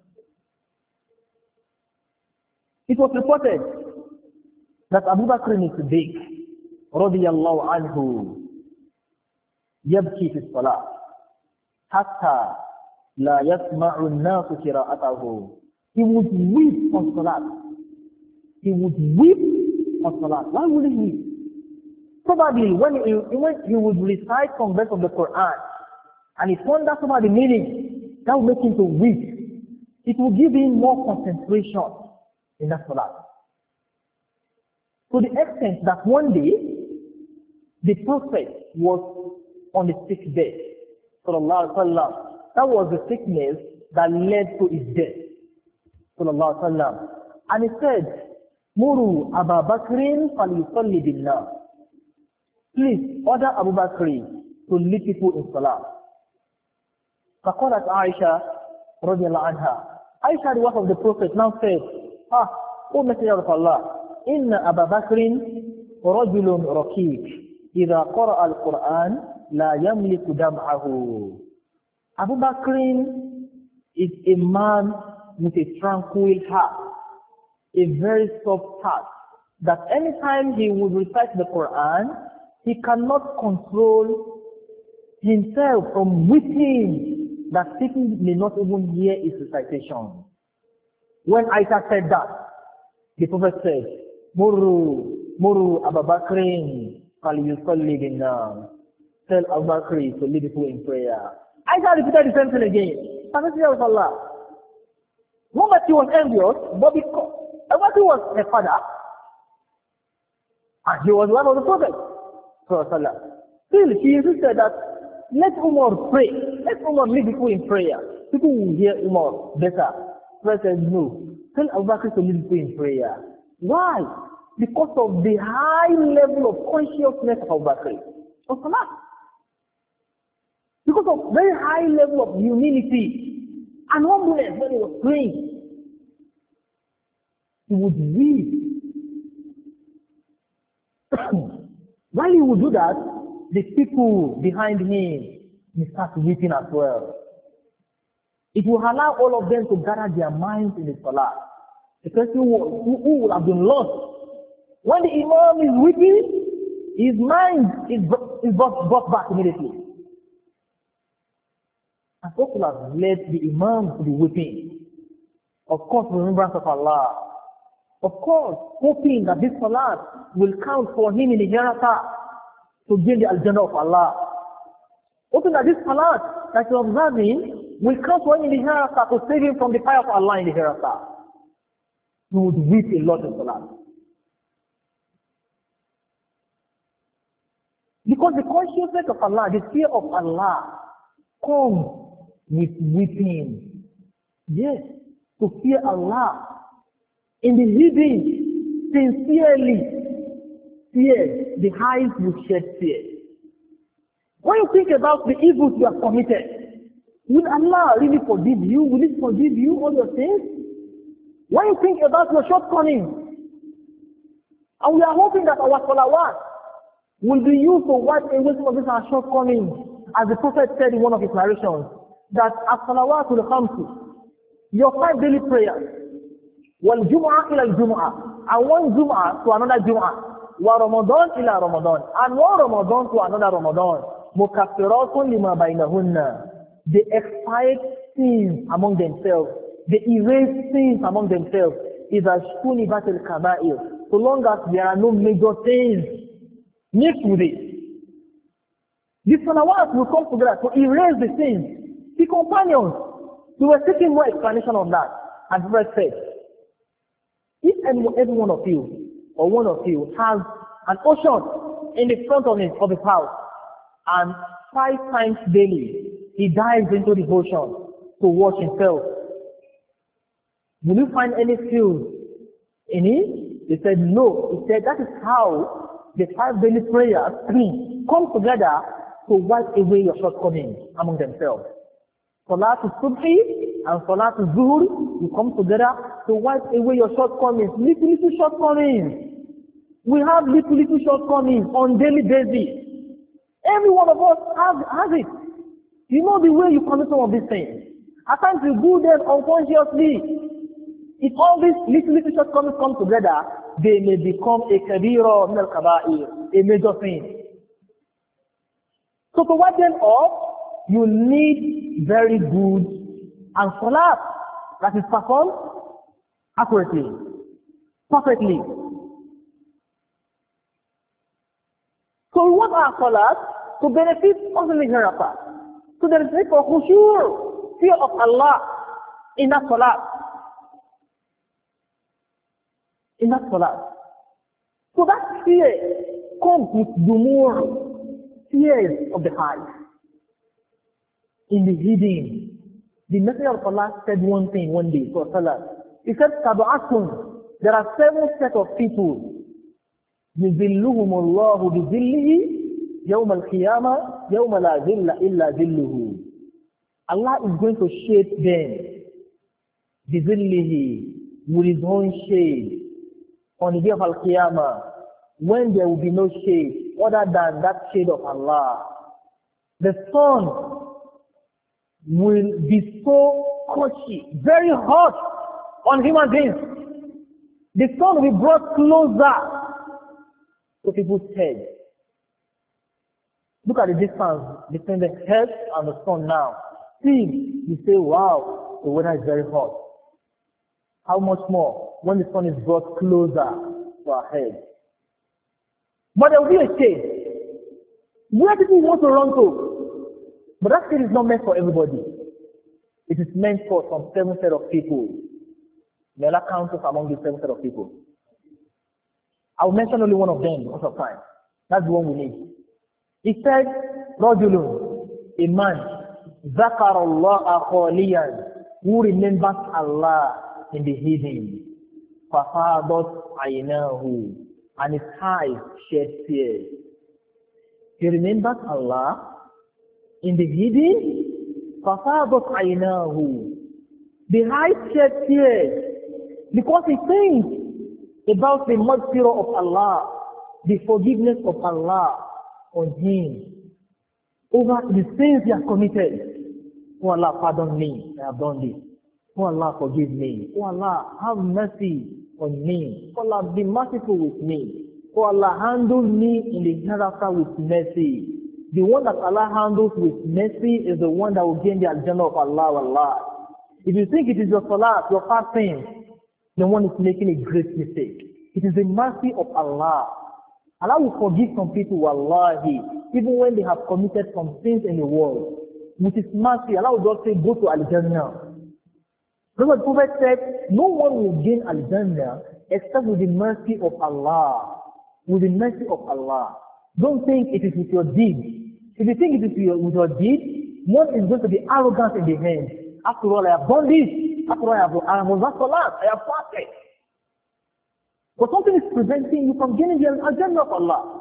It was reported that Abu Bakr as-Siddiq radiyallahu anhu yabki fi salat hatta la yasma'u an-nasu qira'atahu. He would weep on salat. He would weep on salat. Why would he weep? Probably when he would recite some verse of the Quran and he found out about the meaning, that would make him to weep. It will give him more concentration in that salat. To the extent that one day, the Prophet was on the sick bed. Sallallahu Alaihi Wasallam. That was the sickness that led to his death. Sallallahu Alaihi Wasallam. And he said, Muru Abu Bakrin falyusalli bin-nas. Please order Abu Bakr to lead people in salah. فقالت Aisha رضي الله عنها. Aisha, the wife of the Prophet, now said, O Messenger of Allah, إن أبا بكر رجل رقيق إذا قرأ القرآن لا يملك دمعه. Abu Bakr is a man with a tranquil heart, a very soft heart, that anytime he would recite the Quran, he cannot control himself from weeping, that people may not even hear his recitation. When Aisha said that, the Prophet said, Muru Abu Bakrin falyusalli bin-nas. Tell Abu Bakr to lead people in prayer. Aisha repeated the same thing again. Messenger of Allah. Not that she was envious, but because Abu Bakr was her father, and he was one of the Prophet. Still, she insisted that let Umar pray. Let Umar lead people in prayer. People will hear Umar better. Prophet said, no. Tell Abu Bakr to lead people in prayer. Why? Because of the high level of consciousness of Abu Bakr. Of Salah. Because of very high level of humility and humbleness when he was praying. He would weep. While he would do that, the people behind him may start weeping as well. It will allow all of them to gather their minds in the salah. The person who would have been lost, when the imam is weeping, his mind is brought back immediately. And people have led the imam to be weeping. Of course, remembrance of Allah. Of course, hoping that this salat will count for him in the hereafter to gain the al-Jannah of Allah. Hoping that this salat that you're observing will come to him in the hereafter to save him from the fire of Allah in the hereafter. You would weep a lot in Salah. Because the consciousness of Allah, the fear of Allah, comes with weeping. Yes, to fear Allah in the hidden, sincerely, fear, the eyes will shed tears. When you think about the evils you have committed, will Allah really forgive you? Will He forgive you all your sins? When you think about your shortcomings, and we are hoping that our salawat will be used to wipe away some of these our shortcomings, as the Prophet said in one of his narrations, that as-salawatul khamsu, your 5 daily prayers, wal jum'ah ila al-jum'ah, and one jum'ah to another jum'ah, wa Ramadan ila Ramadan, and one Ramadan to another Ramadan, mukaffiratun lima bainahunna, they expiate sins among themselves, they erase sins among themselves, idha shkunibat al-kaba'ir, so long as there are no major sins mixed with it. The salawat will come together to erase the sins. The companions, we were taking more explanation on that. And the Prophet said, if every one of you, or one of you, has an ocean in the front of his house, and 5 times daily, he dives into the ocean to wash himself, will you find any filth in it? He said, no. He said, that is how the 5 daily prayers come together to wipe away your shortcomings among themselves. Salatul Subhi and Salatul Zuhur will come together to wipe away your shortcomings, little shortcomings. We have little shortcomings on daily basis. Every one of us has it. You know the way you commit some of these things. At times you do them unconsciously. If all these little shortcomings come together, they may become a kabira min al-kaba'ir, a major thing. So to wipe them off, you need very good and salat that is performed accurately, perfectly. So we want our salat to benefit us in the hereafter. So there is need for khushur, fear of Allah in that salat. In that salat. So that fear comes with dumur, tears of the heart. In the hidden, the Messenger of Allah said one thing one day for salat. He said, Tabu'atun, there are 7 sets of people. يُذِلُّهُمُ اللَّهُ بِذِلِّهِ يَوْمَ الْقِيَامَةِ يَوْمَ لَا ذِلَّ إِلَّا ذِلُّهُ. Allah is going to shade them, بِذِلِّهِ, with His own shade, on the day of Al-Qiyamah, when there will be no shade other than that shade of Allah. The sun will be so scorchy, very hot on human beings. The sun will be brought closer to people's heads. Look at the distance between the head and the sun now. See, you say, wow, the weather is very hot. How much more when the sun is brought closer to our head? But there will be a shade where people want to run to. But that shade is not meant for everybody. It is meant for some 7 set of people. May Allah count us among the 7 set of people. I will mention only one of them most of the time. That's the one we need. He said, Rajulun, a man, Zakar Allah khaliyan, who remembers Allah in the hidden. Fafadat aynahu, and his eyes shed tears. He remembers Allah in the hidden. Fafadat aynahu, the eyes shed tears because he thinks about the maghfirah of Allah, the forgiveness of Allah on him over the sins he has committed. Oh Allah, pardon me, I have done this. Oh Allah, forgive me. Oh Allah, have mercy on me. Oh Allah, be merciful with me. Oh Allah, handle me in the hereafter with mercy. The one that Allah handles with mercy is the one that will gain the Al-Jannah of Allah. Allah. If you think it is your salat, your fasting, the one is making a great mistake. It is the mercy of Allah. Allah will forgive some people, wallahi, even when they have committed some sins in the world. with his mercy, Allah will just say, go to Al-Jannah. Because the Prophet said, no one will gain Al-Jannah except with the mercy of Allah. With the mercy of Allah. Don't think it is with your deed. If you think it is with your deed, one is going to be arrogant in the hand. After all, I have done this. After all, I have observed Salat. I have fasted. But something is preventing you from gaining the Al-Jannah of Allah.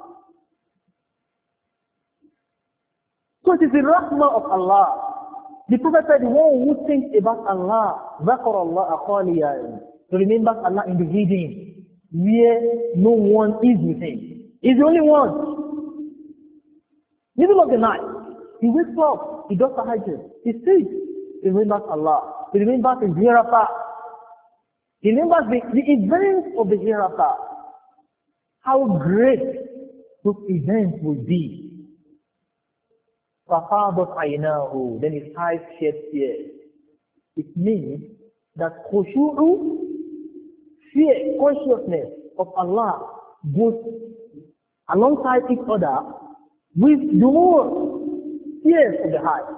So it is the rahmah of Allah. The Prophet said, the one who thinks about Allah, ذَكَرَ اللَّهَ خَالِيًا, to remember Allah in the hidden, where no one is with him. He's the only one. Middle of the night, he wakes up, he does tahajjud, he sleeps, he remembers Allah, he remembers his hereafter, he remembers the events of the hereafter. How great those events will be. فَفَاضَتْ عَيْنَاهُ, then his eyes shed tears. It means that khushu'u, fear, consciousness of Allah goes alongside each other with the tears of the heart.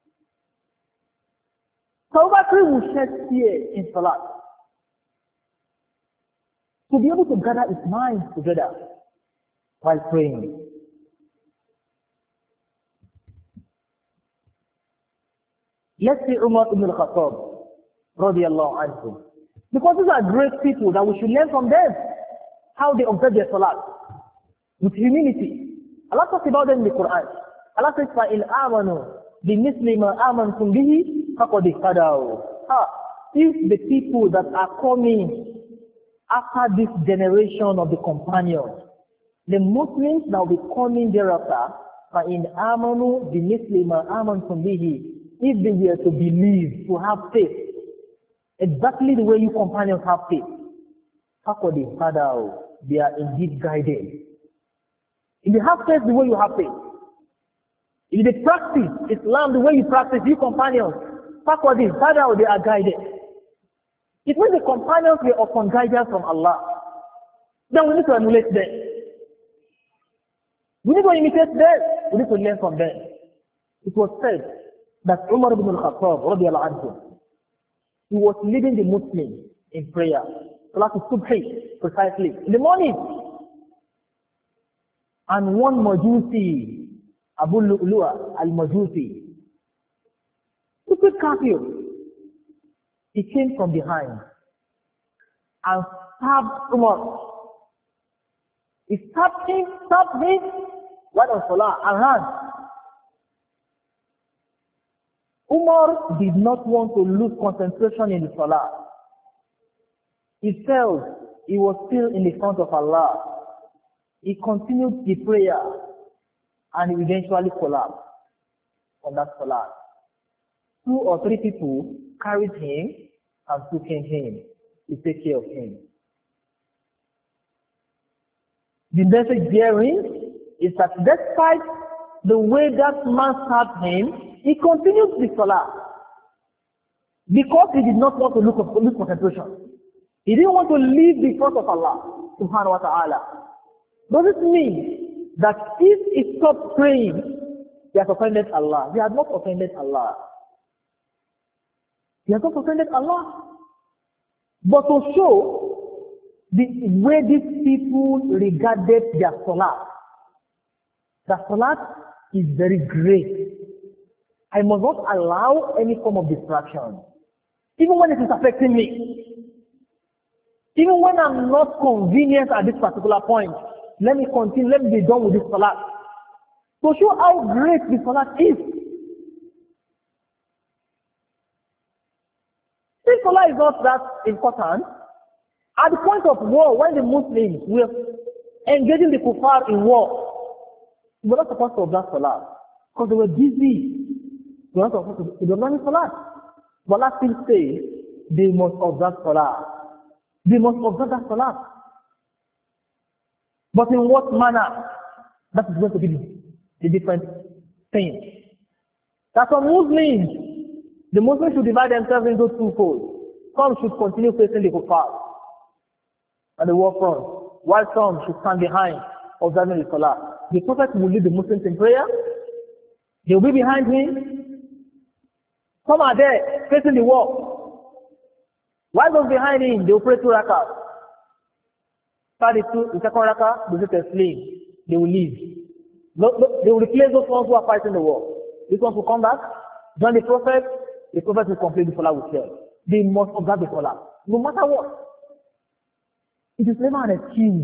So Abu Bakr will shed tears in Salat to be able to gather his mind together while praying. Let's say Umar ibn al-Khattab, radiallahu anhu. Because these are great people that we should learn from them how they observe their salat with humility. Allah talks about them in the Quran. Allah says, فَإِنْ آمَنُوا بِمِثْلِ مَا آمَنْتُمْ بِهِ فَقَدْ اهْتَدَوْا. If the people that are coming after this generation of the companions, the Muslims that will be coming thereafter, فَإِنْ آمَنُوا بِمِثْلِ مَا آمَنْتُمْ بِهِ, if they were to believe, to have faith, exactly the way you companions have faith, they are indeed guided. If they have faith the way you have faith, if they practice Islam the way you practice, you companions, they are guided. It means the companions were upon guidance from Allah. Then we need to emulate them. We need to imitate them. We need to learn from them. It was said that Umar ibn al-Khattab, radiallahu anhu, he was leading the Muslims in prayer. Salat al-Subhi, precisely, in the morning. And one Majusi, Abu Lu'lu'a al-Majusi, stupid kafir, he came from behind and stabbed Umar. He stabbed him, right on Salah, and ran. Umar did not want to lose concentration in the Salah. He felt he was still in the front of Allah. He continued the prayer and he eventually collapsed on that Salah. 2 or 3 people carried him and took him to take care of him. The message bearing is that despite the way that man stabbed him, he continued the Salah because he did not want to lose concentration. He didn't want to leave the front of Allah subhanahu wa ta'ala. Does it mean that if he stopped praying, he has offended Allah? He has not offended Allah. He has not offended Allah. But to show the way these people regarded their Salah, the Salah is very great. I must not allow any form of distraction. Even when it is affecting me. Even when I'm not convenient at this particular point. Let me continue, let me be done with this salat. To show how great the salat is. This salat is not that important. At the point of war, when the Muslims were engaging the kuffar in war, they were not supposed to observe salat. Because they were busy. They were not supposed to observe salat. But Allah still says they must observe salat. They must observe that salat. But in what manner? That is going to be the different thing. That for Muslims, the Muslims should divide themselves into 2 folds. Some should continue facing the kuffar and the war front, while some should stand behind observing the salah. The Prophet will lead the Muslims in prayer. They will be behind him. Some are there facing the wall. While those behind him, they will pray 2 rakah. Start the second rakah, they will take a slave. They will leave. They will replace those ones who are fighting the war. These ones will come back, join the prophet will complete the salah with them. They must observe the salah, no matter what. It is never an excuse.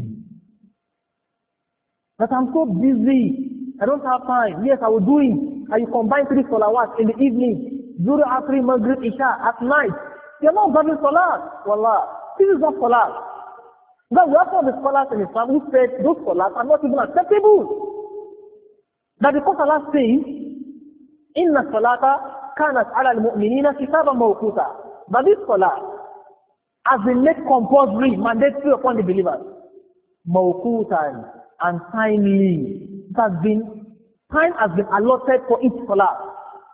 That I'm so busy, I don't have time. Yes, I will do it. And you combine 3 salawats in the evening, Zuhr, Asr, Maghrib, Isha, at night. You are not observing salah. Wallah, this is not salah. Because we have some of the scholars in Islam who said those salahs are not even acceptable. That because Allah says, Inna salata kanat ala al-mu'minina kitaban mawquta. But this salah has been made compulsory, mandatory upon the believers. Mawqutan, and timely. Time has been allotted for each salah.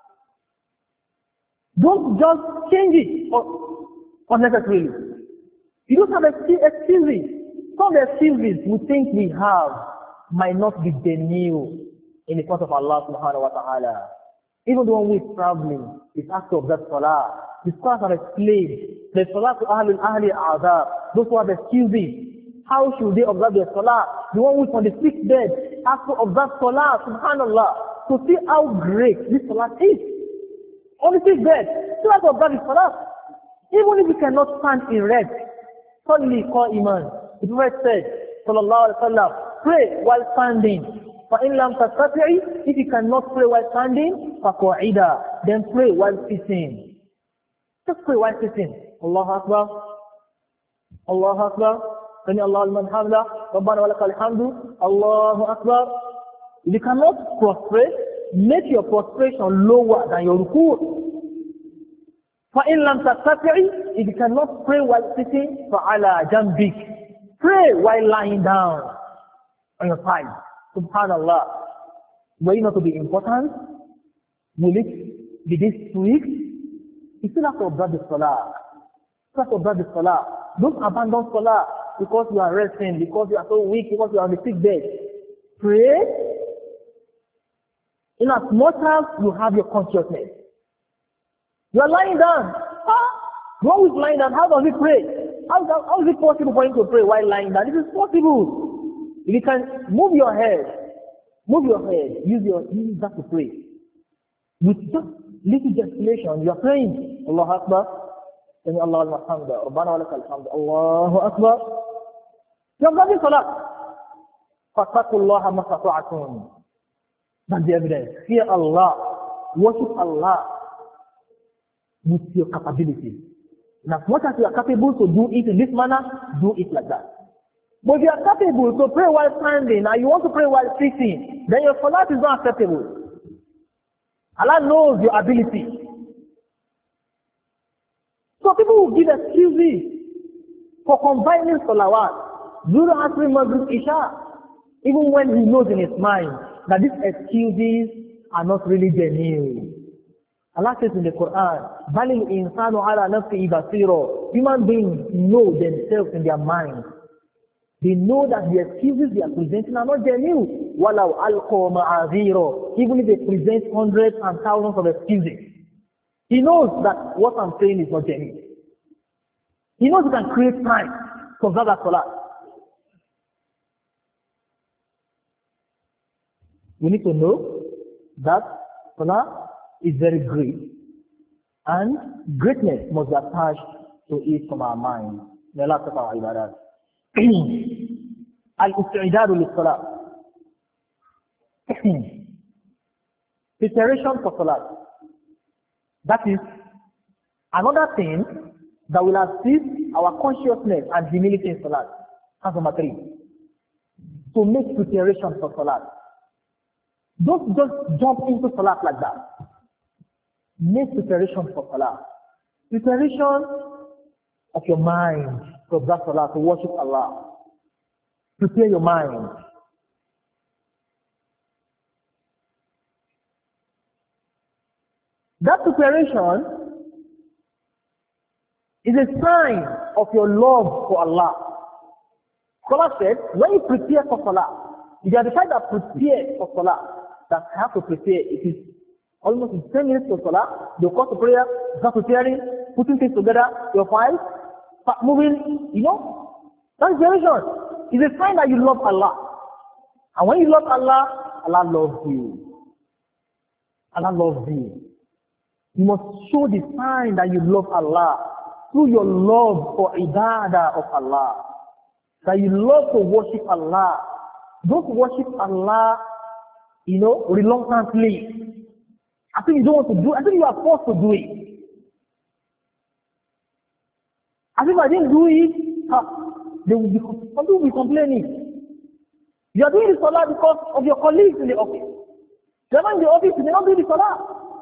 Don't just change it unnecessarily. You don't have excuses. Some excuses we think we have might not be genuine in the front of Allah subhanahu wa ta'ala. Even the one who is traveling is asked to observe salah. The scholars have explained the salah to ahli al-azab, those who have excuses. How should they observe their salah? The one who is on the sick bed has to observe salah, subhanallah, to see how great this salah is. On the sick bed, still has to observe his salah. Even if he cannot stand in rest, suddenly call iman. The Prophet said, sallallahu alaihi wasallam, pray while standing. فَإِنْ لَمْ تَسْتَطِعِ, if you cannot pray while standing, فَقُعِدَ, then pray while sitting. Just pray while sitting. Allahu Akbar, Allahu Akbar, Sami Allahu liman hamdah, Rabbana wa lakal hamdu, Allahu Akbar. If you cannot prostrate, make your prostration lower than your ruku'. فَإِنْ لَمْ تَسْتَطِعِ, if you cannot pray while sitting, فَعَلَى جَنْبِكَ, pray while lying down on your side. Subhanallah. Were you not to be important? Will it be this week? You still have to observe the salah. You have to observe the salah. Don't abandon salah because you are resting, because you are so weak, because you are on the sick bed. Pray in as much as you have your consciousness. You are lying down. The one who is lying down, how does he pray? How is it possible for him to pray while lying down? It is possible. If you can move your head, use that to pray. With just little gesticulation, you are praying. Allahu Akbar, Sami Allahu liman hamdah, Rabbana wa lakal hamd, Allahu Akbar. You have done salat. Fattaqullaha mastata'tum. That's the evidence. Fear Allah, worship Allah with your capabilities. And as much as you are capable to do it in this manner, do it like that. But if you are capable to pray while standing and you want to pray while sitting, then your salat is not acceptable. Allah knows your ability. So people will give excuses for combining salawat, Zuhr, Asr, Maghrib, Isha, even when he knows in his mind that these excuses are not really genuine. Allah says in the Quran, بَلِ الْإِنسَانُ عَلَى نَفْسِهِ بَصِيرٌ. Human beings know themselves in their minds. They know that the excuses they are presenting are not genuine. وَلَوْ أَلْقَوْا مَعَاذِيرًا. Even if they present hundreds and thousands of excuses. He knows that what I'm saying is not genuine. He knows he can create time to observe that salah. We need to know that salah is very great. And greatness must be attached to it from our mind. May Allah take our ibadat. Al-Isti'dadu lis-salat. Preparation for salat. That is another thing that will assist our consciousness and humility in salat. That's number 3. To make preparation for salat. Don't just jump into salat like that. Make preparation for salat. Preparation of your mind to observe salah, to worship Allah. Prepare your mind. That preparation is a sign of your love for Allah. Scholar said, when you prepare for salah, if you have decided to prepare for salah, that have to prepare, it is Almost 10 minutes to salah, they'll call to prayer, start preparing, putting things together, your files, start moving, That's generation. It's a sign that you love Allah. And when you love Allah, Allah loves you. Allah loves you. You must show the sign that you love Allah through your love for ibadah of Allah. That you love to worship Allah. Don't worship Allah, reluctantly. I think you don't want to do it. I think you are forced to do it. I think if I didn't do it, some people will be complaining. You are doing the salah because of your colleagues in the office. They're not in the office, they don't do the salah.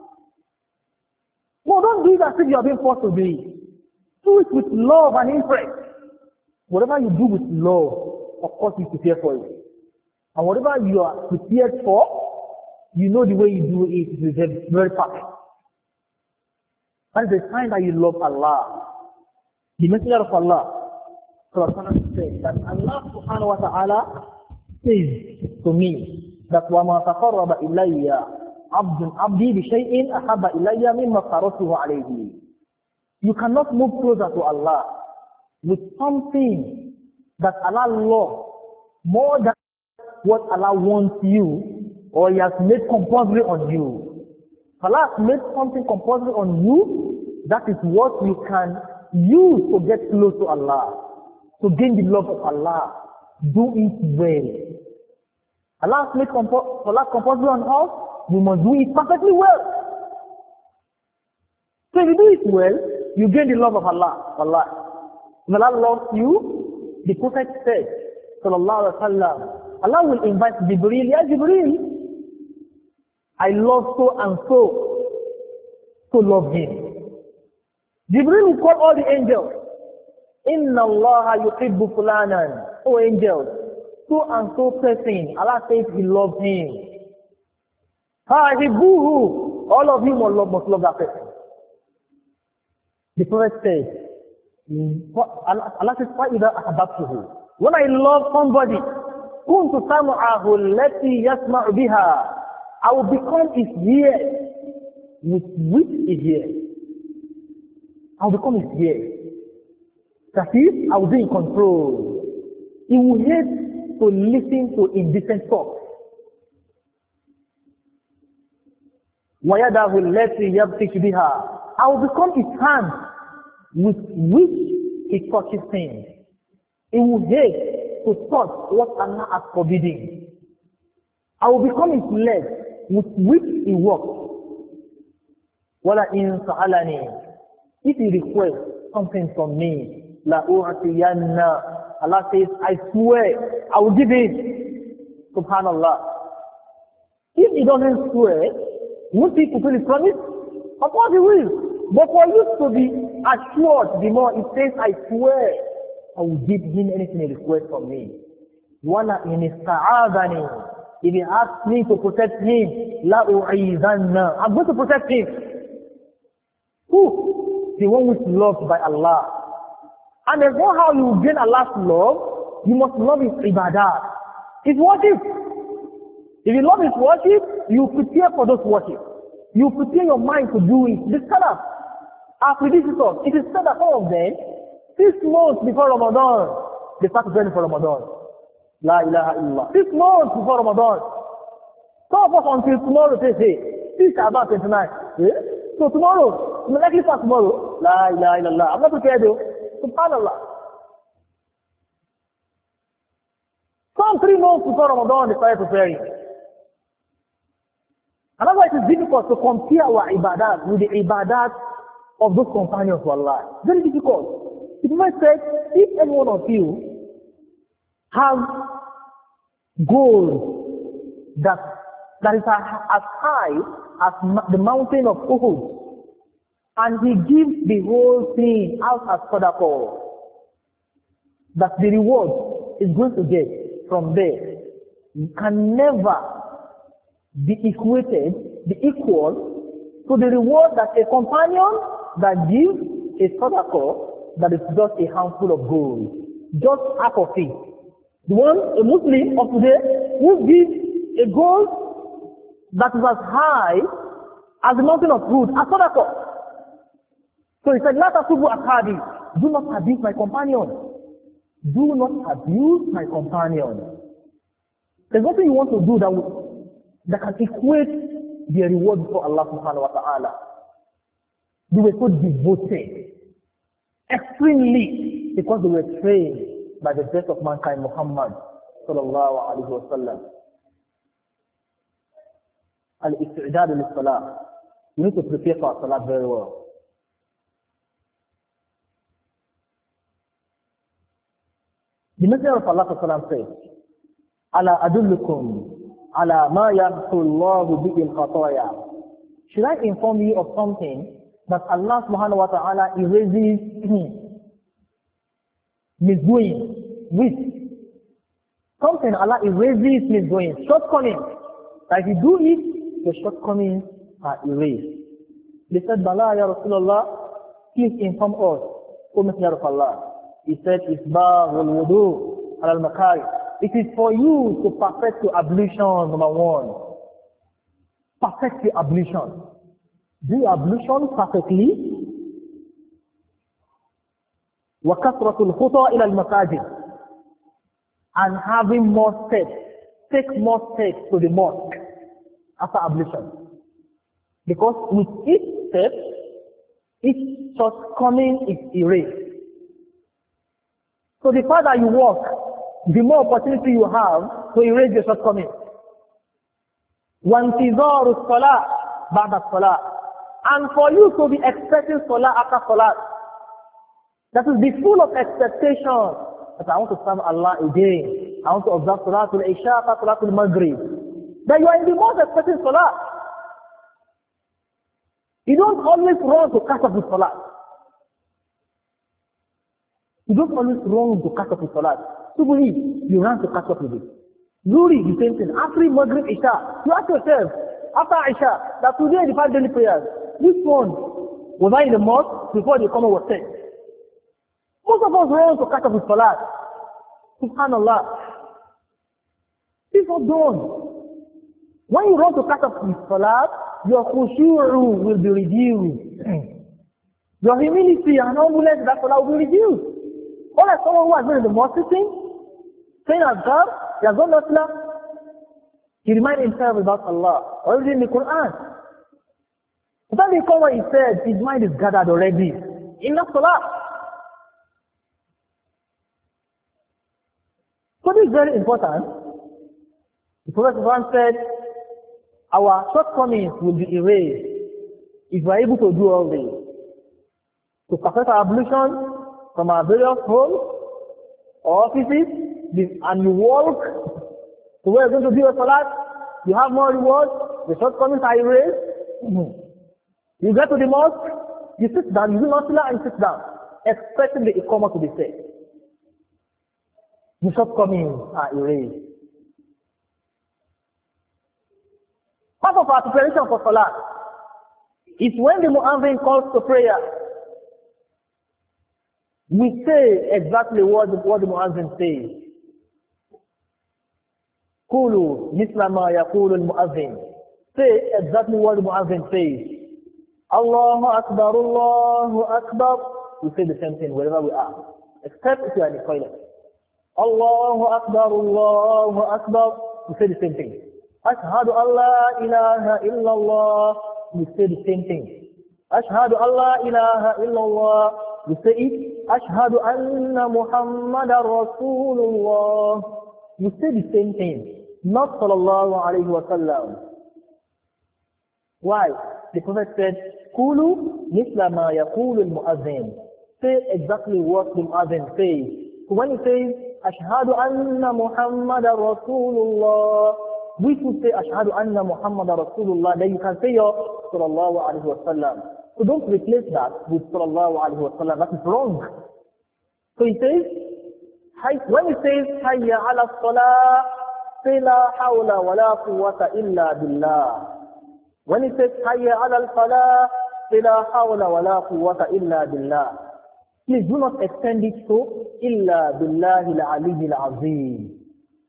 No, don't do it as if you are being forced to do it. Do it with love and interest. Whatever you do with love, of course you prepare for it. And whatever you are prepared for, the way you do it is very, very perfect. That is the sign that you love Allah. The Messenger of Allah said that Allah subhanahu wa ta'ala says to me that وَمَا تَقَرَّبَ إِلَيَّ عَبْدِي بِشَيْءٍ أَحَبَّ إِلَيَّ مِمَّا افترضته عَلَيْهِ. You cannot move closer to Allah with something that Allah loves more than what Allah wants you or He has made compulsory on you. Allah has made something compulsory on you, that is what you can use to get close to Allah, to gain the love of Allah. Do it well. Allah has made Salah compulsory on us, we must do it perfectly well. So if you do it well, you gain the love of Allah. When Allah loves you, the Prophet said, sallallahu alaihi wasallam, Allah will invite Jibreel. Ya Jibreel, I love so and so to love him. Jibreel will call all the angels. Inna Allah yuhibbu fulanan. Oh angels, so and so person, Allah says He loves him. Fahibuhu. All of you must love that person. The Prophet says, Allah says, فَإِذَا أَحْبَبْتُهُ. When I love somebody, كُنْتُ سَمْعَهُ الَّتِي يَسْمَعُ بِهَا. I will become his ear with which he hears. I will become his ear. That is, I will be in control. He will hate to listen to indecent talk. وَيَدَهُ الَّتِي يَبْتِشْ بِهَا. I will become his hand with which he touches things. He will hate to touch what Allah has forbidden. I will become his leg with which he walks. وَلَئِنْ سَأَلَنِي. If he requests something from me, لَأُعْتِيَنَّ. Allah says, I swear, I will give it. Subhanallah. If he doesn't swear, won't he fulfill his promise? Of course he will. But for you to be assured, the more it says, I swear, I will give him anything he requests from me. وَلَئِنِ اسْتَعَاذَنِي. If he asks me to protect him, لَأُعِيذَنَّ. I'm going to protect him. Who? The one who is loved by Allah. And there's no how you will gain Allah's love. You must love His ibadah. His worship. If you love His worship, you prepare for those worship. You prepare your mind to do it. The Salaf are predecessors. It is said that all of them, 6 months before Ramadan, they start preparing for Ramadan. La ilaha illallah. 6 months before Ramadan. Some of us until tomorrow say, hey, this is about 29. So tomorrow, I'm likely for tomorrow. La ilaha illallah. I'm not prepared though. Subhanallah. Some 3 months before Ramadan, they started preparing. And that's why it is difficult to compare our ibadat with the ibadat of those companions of Allah. Very difficult. It might say, if any one of you have gold that is as high as the mountain of Uhud, and he gives the whole thing out as sadaqah, that the reward is going to get from there can never be equated, be equal to the reward that a companion that gives a sadaqah that is just a handful of gold, just half of it. The one, a Muslim of today, who gives a gold that is as high as a mountain of fruit, as sadaqah. So he said, La tasubu ashabi, do not abuse my companion. Do not abuse my companion. There's nothing you want to do that can equate the reward for Allah subhanahu wa ta'ala. They were so devoted, extremely, because they were trained by the best of mankind, Muhammad sallallahu alayhi wa sallam. Al-isti'dad al-salah. You need to prepare for salah very well. The Messenger of Allah sallallahu says, Ala adullukum ala ma yamhu Allahu bihi al-khataya. Should I inform you of something that Allah subhanahu wa ta'ala erases misdoing with? Something Allah erases misdoing, shortcomings. That if you do it, the shortcomings are erased. They said, Bala ya Rasulullah, please inform us, O Messenger of Allah. He said, Isbagh al-wudu al-makari. It is for you to perfect your ablution, number one. Perfect your ablution. Do your ablution perfectly. وَكَثْرَةُ الْخُطَى إِلَى الْمَسَاجِدِ. And having more steps. Take more steps to the mosque after ablution. Because with each step, each shortcoming is erased. So the farther you walk, the more opportunity you have to erase your shortcomings. وَانْتِظَارُ الصَّلَاةِ بَعْدَ الصَّلَاةِ. And for you to be expecting salah after salah. That is, be full of expectation that I want to serve Allah again. I want to observe Salatul Isha, Salatul Maghrib. That you are in the most expecting salah. You don't always run to catch up with salah. You don't always run to catch up with salah. Subhi, you run to catch up with it. Zuri, the same thing. After Maghrib, Isha, you ask yourself, after Isha, that today the 5 daily prayers, which one was I in the mosque before the Qamar was set? Most of us run to catch up with salah. Subhanallah. It's not done. When you run to catch up with salah, your khushu'u will be reduced. Your humility and humbleness, that salah will be reduced. All that someone who has been in the mosque saying azkar, he has done nasla, he reminds himself about Allah, or reading the Quran. But then they come when he said, his mind is gathered already. In the salah. So this is very important. The Prophet said, our shortcomings will be erased if we are able to do all this. To perfect our ablution from our various homes or offices, and you walk to where you're going to do your salat, you have more rewards, the shortcomings are erased. You get to the mosque, you sit down, you do nafila and sit down, expecting the iqamah to be said. The shortcomings are erased. Part of our preparation for salat is when the muazzin calls to prayer, we say exactly what the muazzin says. Qulu misla ma yaqulu al-muazzin. Say exactly what the muazzin says. Allahu Akbar, Allahu Akbar. We say the same thing wherever we are, except if you are in the toilet. Allahu Akbar, Allahu Akbar. We say the same thing. Ashhadu an la ilaha illallah. We say the same thing. Ashhadu an la ilaha illallah. We say it. Ashhadu anna Muhammadar Rasulullah. We say the same thing. Not sallallahu alayhi wa sallam. Why? The Prophet said, Qulu misla ma yaqulu al-mu'adhin. Say exactly what the mu'adhin says. So when he says, Ashhadu anna Muhammadar Rasulullah, we should say Ashhadu anna Muhammadar Rasulullah, then you can say your sallallahu alayhi wa sallam. So don't replace that with sallallahu alayhi wa sallam. That is wrong. So he says, when he says, Hayya ala salah, say la hawla wa la quwwata illa billah. When he says, Hayya ala al-falah, say la hawla wa la quwwata illa billah. Please do not extend it to illa billahi al-aliyyil azim.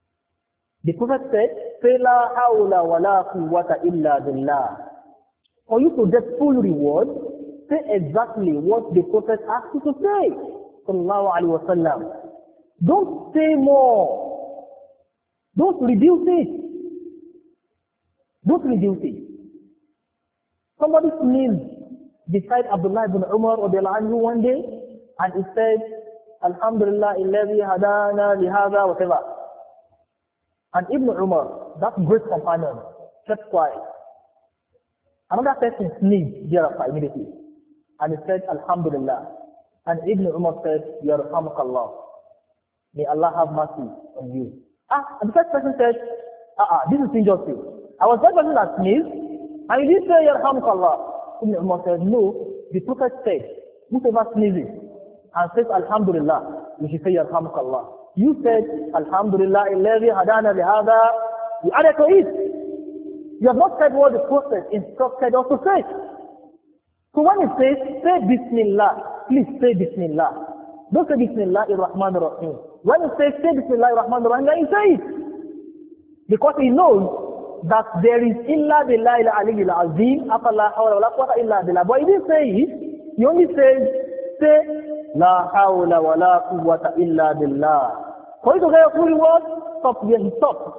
The Prophet said, say la hawla wa la quwwata illa billah. For you to get full reward, say exactly what the Prophet asked you to say. Sallallahu Alaihi Wasallam. Don't say more. Don't reduce it. Don't reduce it. Somebody sneezed beside Abdullah ibn Umar one day, and he said, Alhamdulillah, alladhi hadana lihada, whatever. And Ibn Umar, that great companion, kept quiet. Another person sneezed thereafter immediately. And he said, Alhamdulillah. And Ibn Umar said, Yarhamukallah. May Allah have mercy on you. And the first person said, this is injustice. I was that person that sneezed, and you didn't say, Yarhamukallah. Ibn Umar said, no, the Prophet said, whoever sneezes and says, Alhamdulillah, you should say, Yarhamukallah. You said, Alhamdulillah, alladhi hadana lihada. You added to it. You have not said what the Prophet instructed us to say. So when it says, say Bismillah, please say Bismillah. Don't say Bismillah ar-Rahman ar-Rahim. When it says, say Bismillah ar-Rahman ar-Rahim, then you say it. Because he knows that there is illa billahi al-aliyyil azim, afala hawla wa la quwwata illa billah. But he didn't say it. He only says, say, La hawla wa la quwwata illa billah. For you to get a full reward, stop where he stopped.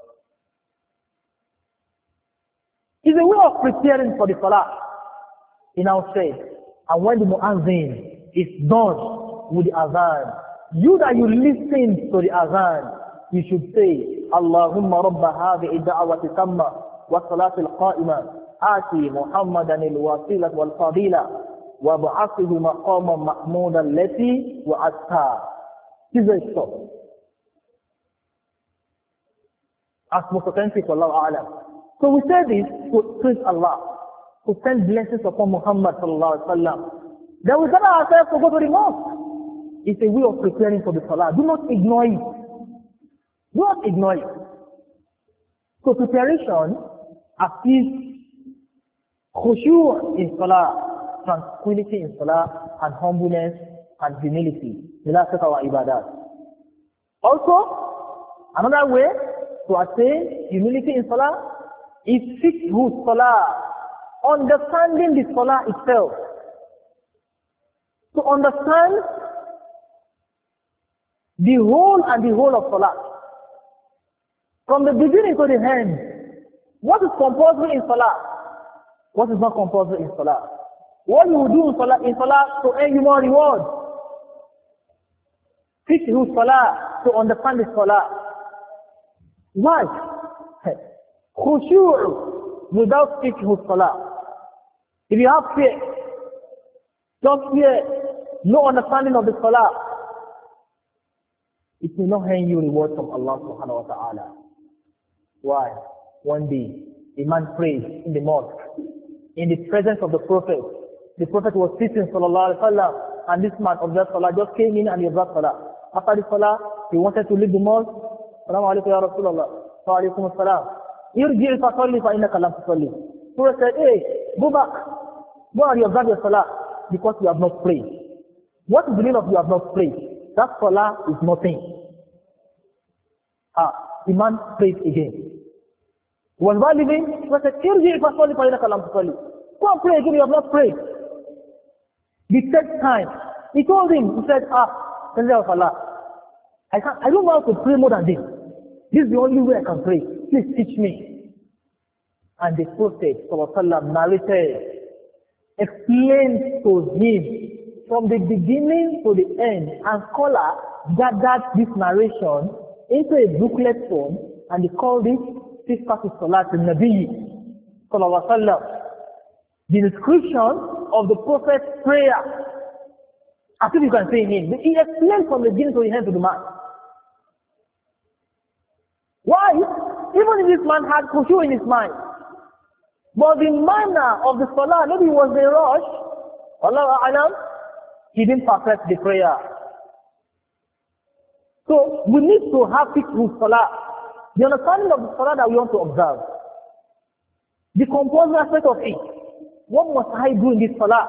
It's a way of preparing for the salah. He now says, and when the muazzin is done with the azan, you that you listen to the azan, you should say, Allahumma rabba hadhihi da'wati tamma wa salati al-qa'ima ati Muhammadan al-wasilat wal-fadila وَبَعَثِهُ مَقَامًا مَحْمُودًا الَّتِي وَعَدْتَهُ. This is a stop. As most authentic, Wallahu A'lam. So we say this to praise Allah, to send blessings upon Muhammad sallallahu alaihi wasallam. Then we gather ourselves to go to the mosque. It's a way of preparing for the salah. Do not ignore it. Do not ignore it. So preparation achieves khushu' in salah, tranquility in salah, and humbleness and humility. Our ibadat. Also, another way to attain humility in salah is fiqhu salah, understanding the salah itself. To understand the whole of salah, from the beginning to the end, what is compulsory in salah, what is not compulsory in salah. What you will do in salah to earn you more reward. Fiqhu salah, to understand the salah. Why? Khushu' without fiqhu salah. If you have fear, just fear, no understanding of the salah, it will not earn you reward from Allah subhanahu wa ta'ala. Why? One day, a man prayed in the mosque, in the presence of the Prophet. The Prophet was sitting, sallallahu alaihi wasallam, and this man observed salah, just came in and he observed salah. After the salah, he wanted to leave the mosque. Assalamu alaikum ya Rasulullah. Wa alaikum assalam. Irji' fa salli fa innaka lam tusalli. Prophet said, hey, go back. Go and observe your salah, because you have not prayed. What is the meaning of you have not prayed? That salah is nothing. The man prayed again. Was while leaving, he said, Irji' fa salli fa innaka lam tusalli. Go and pray again, you have not prayed. The third time, he told him, he said, Messenger of Allah, I don't know how to pray more than this. This is the only way I can pray. Please teach me. And the Prophet sallallahu narrated, explained to him from the beginning to the end, and scholar gathered this narration into a booklet form, and they called it Sifatu Salat al-Nabi sallallahu alaihi wasallam. The description of the Prophet's prayer, as if you can say him, he explained from the beginning to the end to the man. Why? Even if this man had khushu in his mind, but the manner of the salah, maybe it was a rush, Allahu A'lam, he didn't perfect the prayer. So we need to have fiqhu salah, the understanding of the salah that we want to observe, the compulsory aspect of it. What must I do in this salah?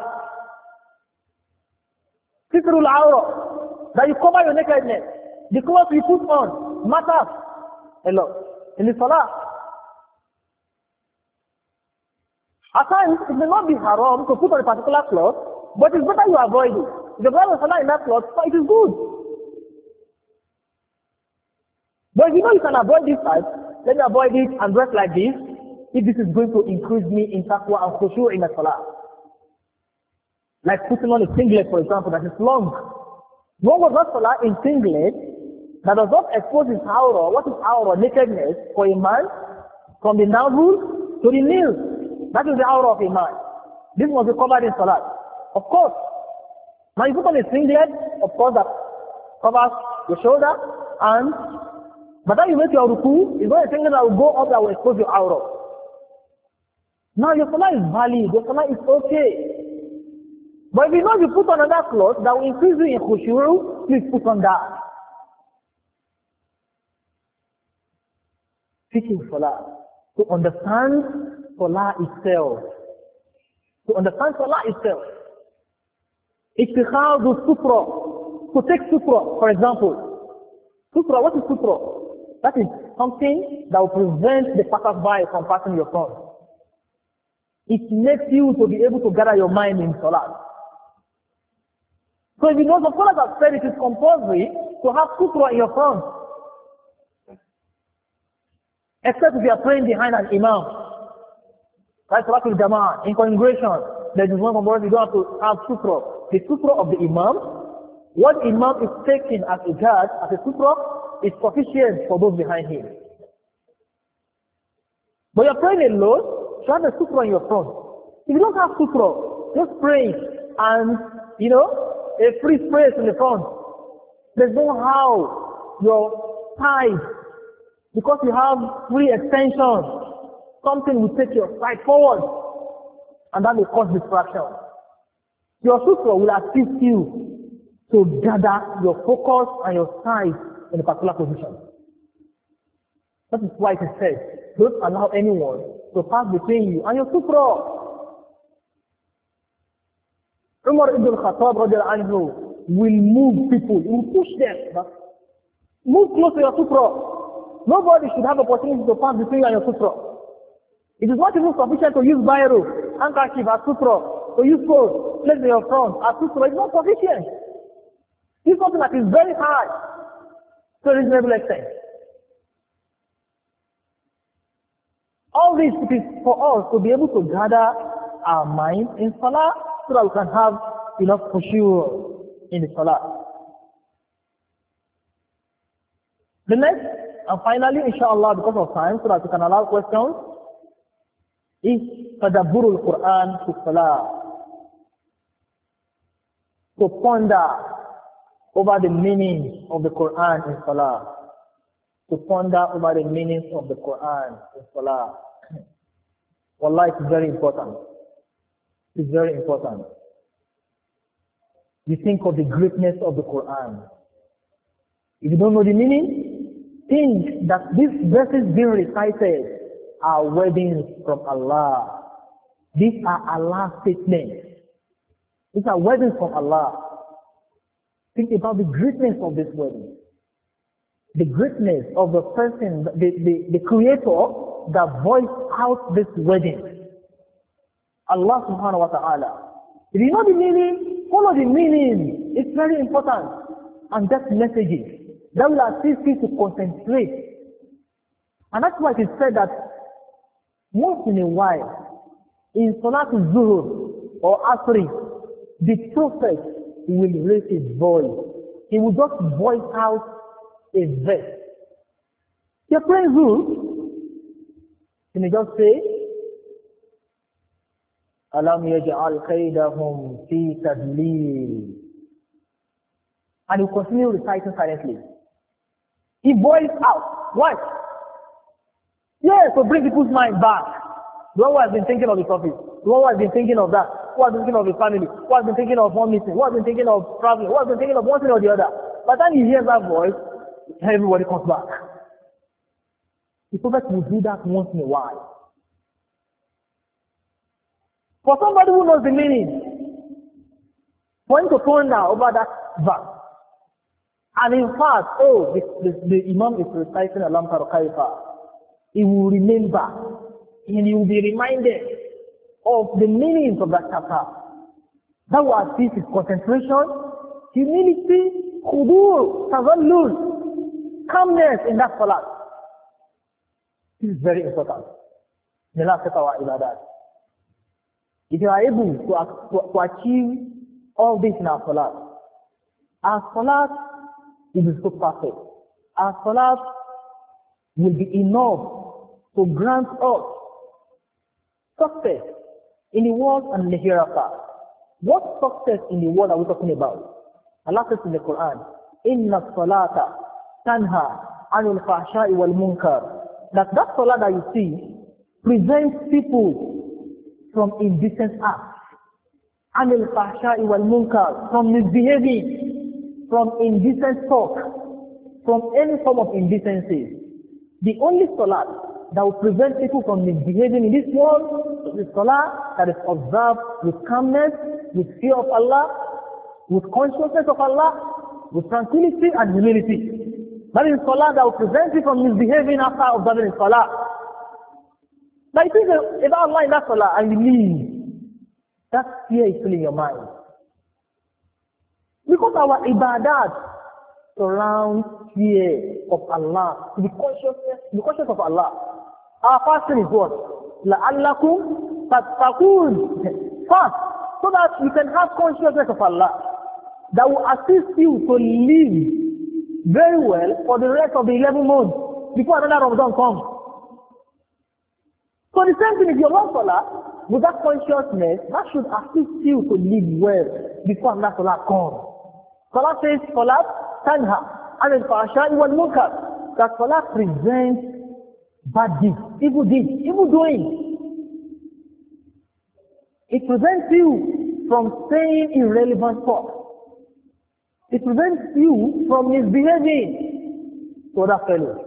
Sitrul awra, that you cover your nakedness. The clothes you put on matters a lot in the salah. At times, it may not be haram to put on a particular cloth, but it's better you avoid it. If the brother is in that cloth, it is good. But if you know you can avoid this type, let me avoid it and dress like this, if this is going to increase me in taqwa and khushu' in the salah. Like putting on a singlet, for example, that is long. One was not salah in singlet that does not expose his awrah. What is awrah? Nakedness for a man from the navel to the knees. That is the awrah of a man. This must be covered in salah. Of course. Now you put on a singlet, of course, that covers your shoulder, and by the time you make your ruku, it's not a singlet that will go up that will expose your awrah. Now your salah is valid, your salah is okay. But if you know you put on another cloth that will increase you in khushu', please put on that. Teaching salah. To understand salah itself. To understand salah itself. Ittikhadu sutra. To take sutra, for example. Sutra, what is sutra? That is something that will prevent the passerby from passing your front. It makes you to be able to gather your mind in salah. So if you know, some scholars have said it is compulsory to have sutra in your front. Except if you are praying behind an imam. Like Salatul Jama'ah, in congregation, there is one compulsory, you don't have to have sutra. The sutra of the imam, what imam is taking as a guard, as a sutra, is sufficient for those behind him. But you are praying alone, you have a sutra in your front. If you don't have sutra, just pray and, a free space in the front. There's no how you're tied because you have free extension. Something will take your side forward and that will cause distraction. Your sutra will assist you to gather your focus and your sight in a particular position. That is why it is said, don't allow anyone to pass between you and your sutra. Umar ibn al-Khattab anhu will move people, he will push them. Move close to your sutra. Nobody should have opportunity to pass between you and your sutra. It is not even sufficient to use biro, handkerchief as sutra, to use clothes, place in your front as sutra. It is not sufficient. This is something that is very hard to a reasonable extent. All this is for us to be able to gather our mind in salah, so that we can have enough khushu' in the salah. The next, and finally, inshallah, because of time, so that we can allow questions, is tadabburul Quran fi salah. To ponder over the meaning of the Quran in salah. To ponder over the meanings of the Quran in salah. Wallah, it's very important. It's very important. You think of the greatness of the Quran. If you don't know the meaning, think that these verses being recited are weddings from Allah. These are Allah's statements. These are weddings from Allah. Think about the greatness of this wedding. The greatness of the person, the creator that voiced out this wedding. Allah subhanahu wa ta'ala. If you know the meaning, follow the meaning. It's very important. And that's messages that will assist you to concentrate. And that's why it is said that once in a while, in Salatul Zuhur or Asri, the Prophet will raise his voice. He will just voice out a verse. You're praying Zuhur, you may just say, Alam yaj'al kaydahum fi tadlil. And he will continue reciting silently. He voiced out. What? Yes, to bring people's mind back. The one who has been thinking of the Prophet. The one who has been thinking of that. Who has been thinking of the family. Who has been thinking of one meeting. Who has been thinking of traveling. Who has been thinking of one thing or the other. By the time he hears that voice, everybody comes back. The Prophet will do that once in a while. For somebody who knows the meaning, for him to ponder over that verse. And in fact, the Imam is reciting Alam Tara Kaifa. He will remember and he will be reminded of the meanings of that chapter. That will assist with concentration, humility, khudur, tazallul, calmness in that salat. This is very important. The last set our ibadat. If you are able to achieve all this in our salat will be so perfect. Our salat will be enough to grant us success in the world and the hereafter. What success in the world are we talking about? Allah says in the Quran, Inna salata tanha anil fahsha'i wal munkar. That salah that you see prevents people from indecent acts. Anil fahsha'i wal munkar, from misbehaving, from indecent talk, from any form of indecency. The only salah that will prevent people from misbehaving in this world is the salah that is observed with calmness, with fear of Allah, with consciousness of Allah, with tranquility and humility. That is salah that will prevent you from misbehaving after observing salah. But if you think about Allah in that salah and you leave, that fear is still in your mind. Because our ibadat surround fear of Allah, to be conscious of Allah. Our fasting is what? لَعَلَّكُمْ تَتَّقُونَ. Fast, so that you can have consciousness of Allah, that will assist you to live very well for the rest of the 11 months before another Ramadan comes. So the same thing, if you're not salah, with that consciousness, that should assist you to live well before another salah comes. Salah says, salat tanha anil fahsha'i wal munkar. That salah prevents bad deeds, evil doing. It prevents you from saying irrelevant talk. It prevents you from misbehaving to other fellows.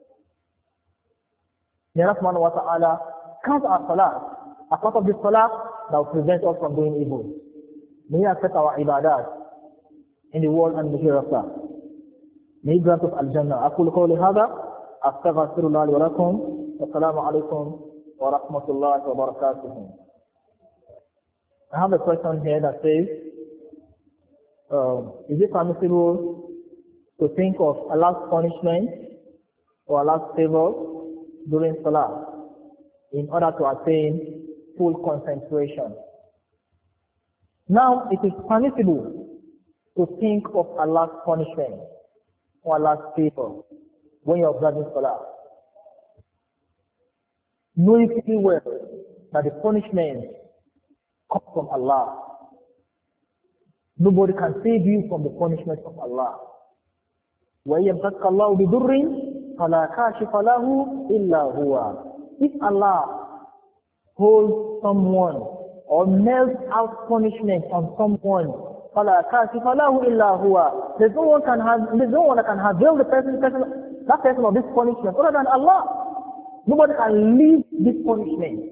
May Allah subhanahu wa ta'ala count our salah as part of this salah that will prevent us from doing evil. May He accept our ibadat in the world and the hereafter. May He grant us al-Jannah. أقول قولي هذا أستغفر الله لي ولكم والسلام عليكم ورحمة الله وبركاته. I have a question here that says, is it permissible to think of Allah's punishment or Allah's favor during Salah in order to attain full concentration? Now, it is permissible to think of Allah's punishment or Allah's favor when you are observing Salah, knowing pretty well that the punishment comes from Allah. Nobody can save you from the punishment of Allah. وَيَمْسَكَ اللَّهُ بِضُرٍّ فَلَا كَاشِفَ لَهُ إِلَّا هُوَ. If Allah holds someone or melts out punishment on someone, فَلَا كَاشِفَ لَهُ إِلَّا هُوَ. There's no one that can avail that person of this punishment other than Allah. Nobody can leave this punishment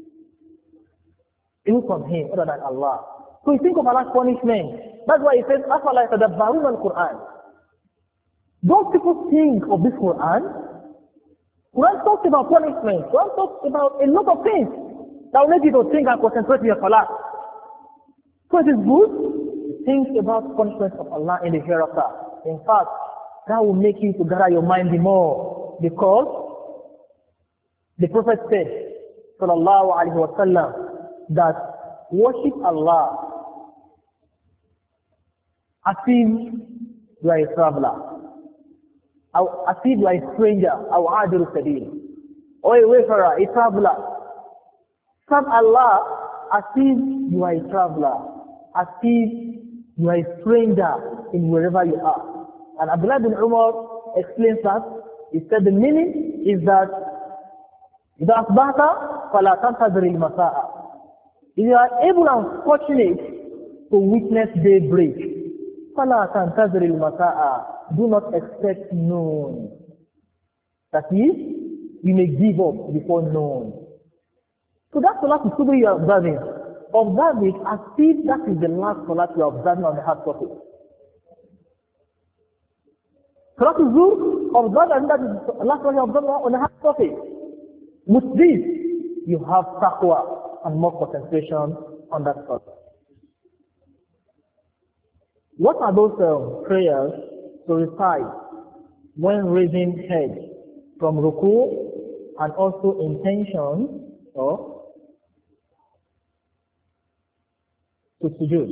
even from Him other than Allah. So you think of Allah's punishment. That's why He says, أَفَلَا يَتَدَبَّرُونَ الْقُرْآنَ. Don't people think of this Quran? Quran talks about punishment. Quran talks about a lot of things that will make you to think and concentrate in your salah. So it is good to think about punishment of Allah in the hereafter. In fact, that will make you to gather your mind the more, because the Prophet said, sallallahu alaihi wasallam, that worship Allah as if you are a traveler, or as if you are a stranger, or adiru sabil, or a wayfarer, a traveler. Serve Allah as if you are a traveler, as if you are a stranger in wherever you are. And Abdullah bin Umar explains that. He said the meaning is that إذا أصبحت فلا تنتظر المساء. If you are able and fortunate to witness daybreak, فلا تنتظر المساء. Do not expect noon. That is, you may give up before noon. So that salat is something you are observing. Observe it as if that is the last salat you are observing on the hard surface. Salat al-Zuhr, observe as that is the last salat you are observing on the hard surface. With this, you have taqwa and more concentration on that salah. What are those prayers to recite when raising head from ruku and also intention or to sujood?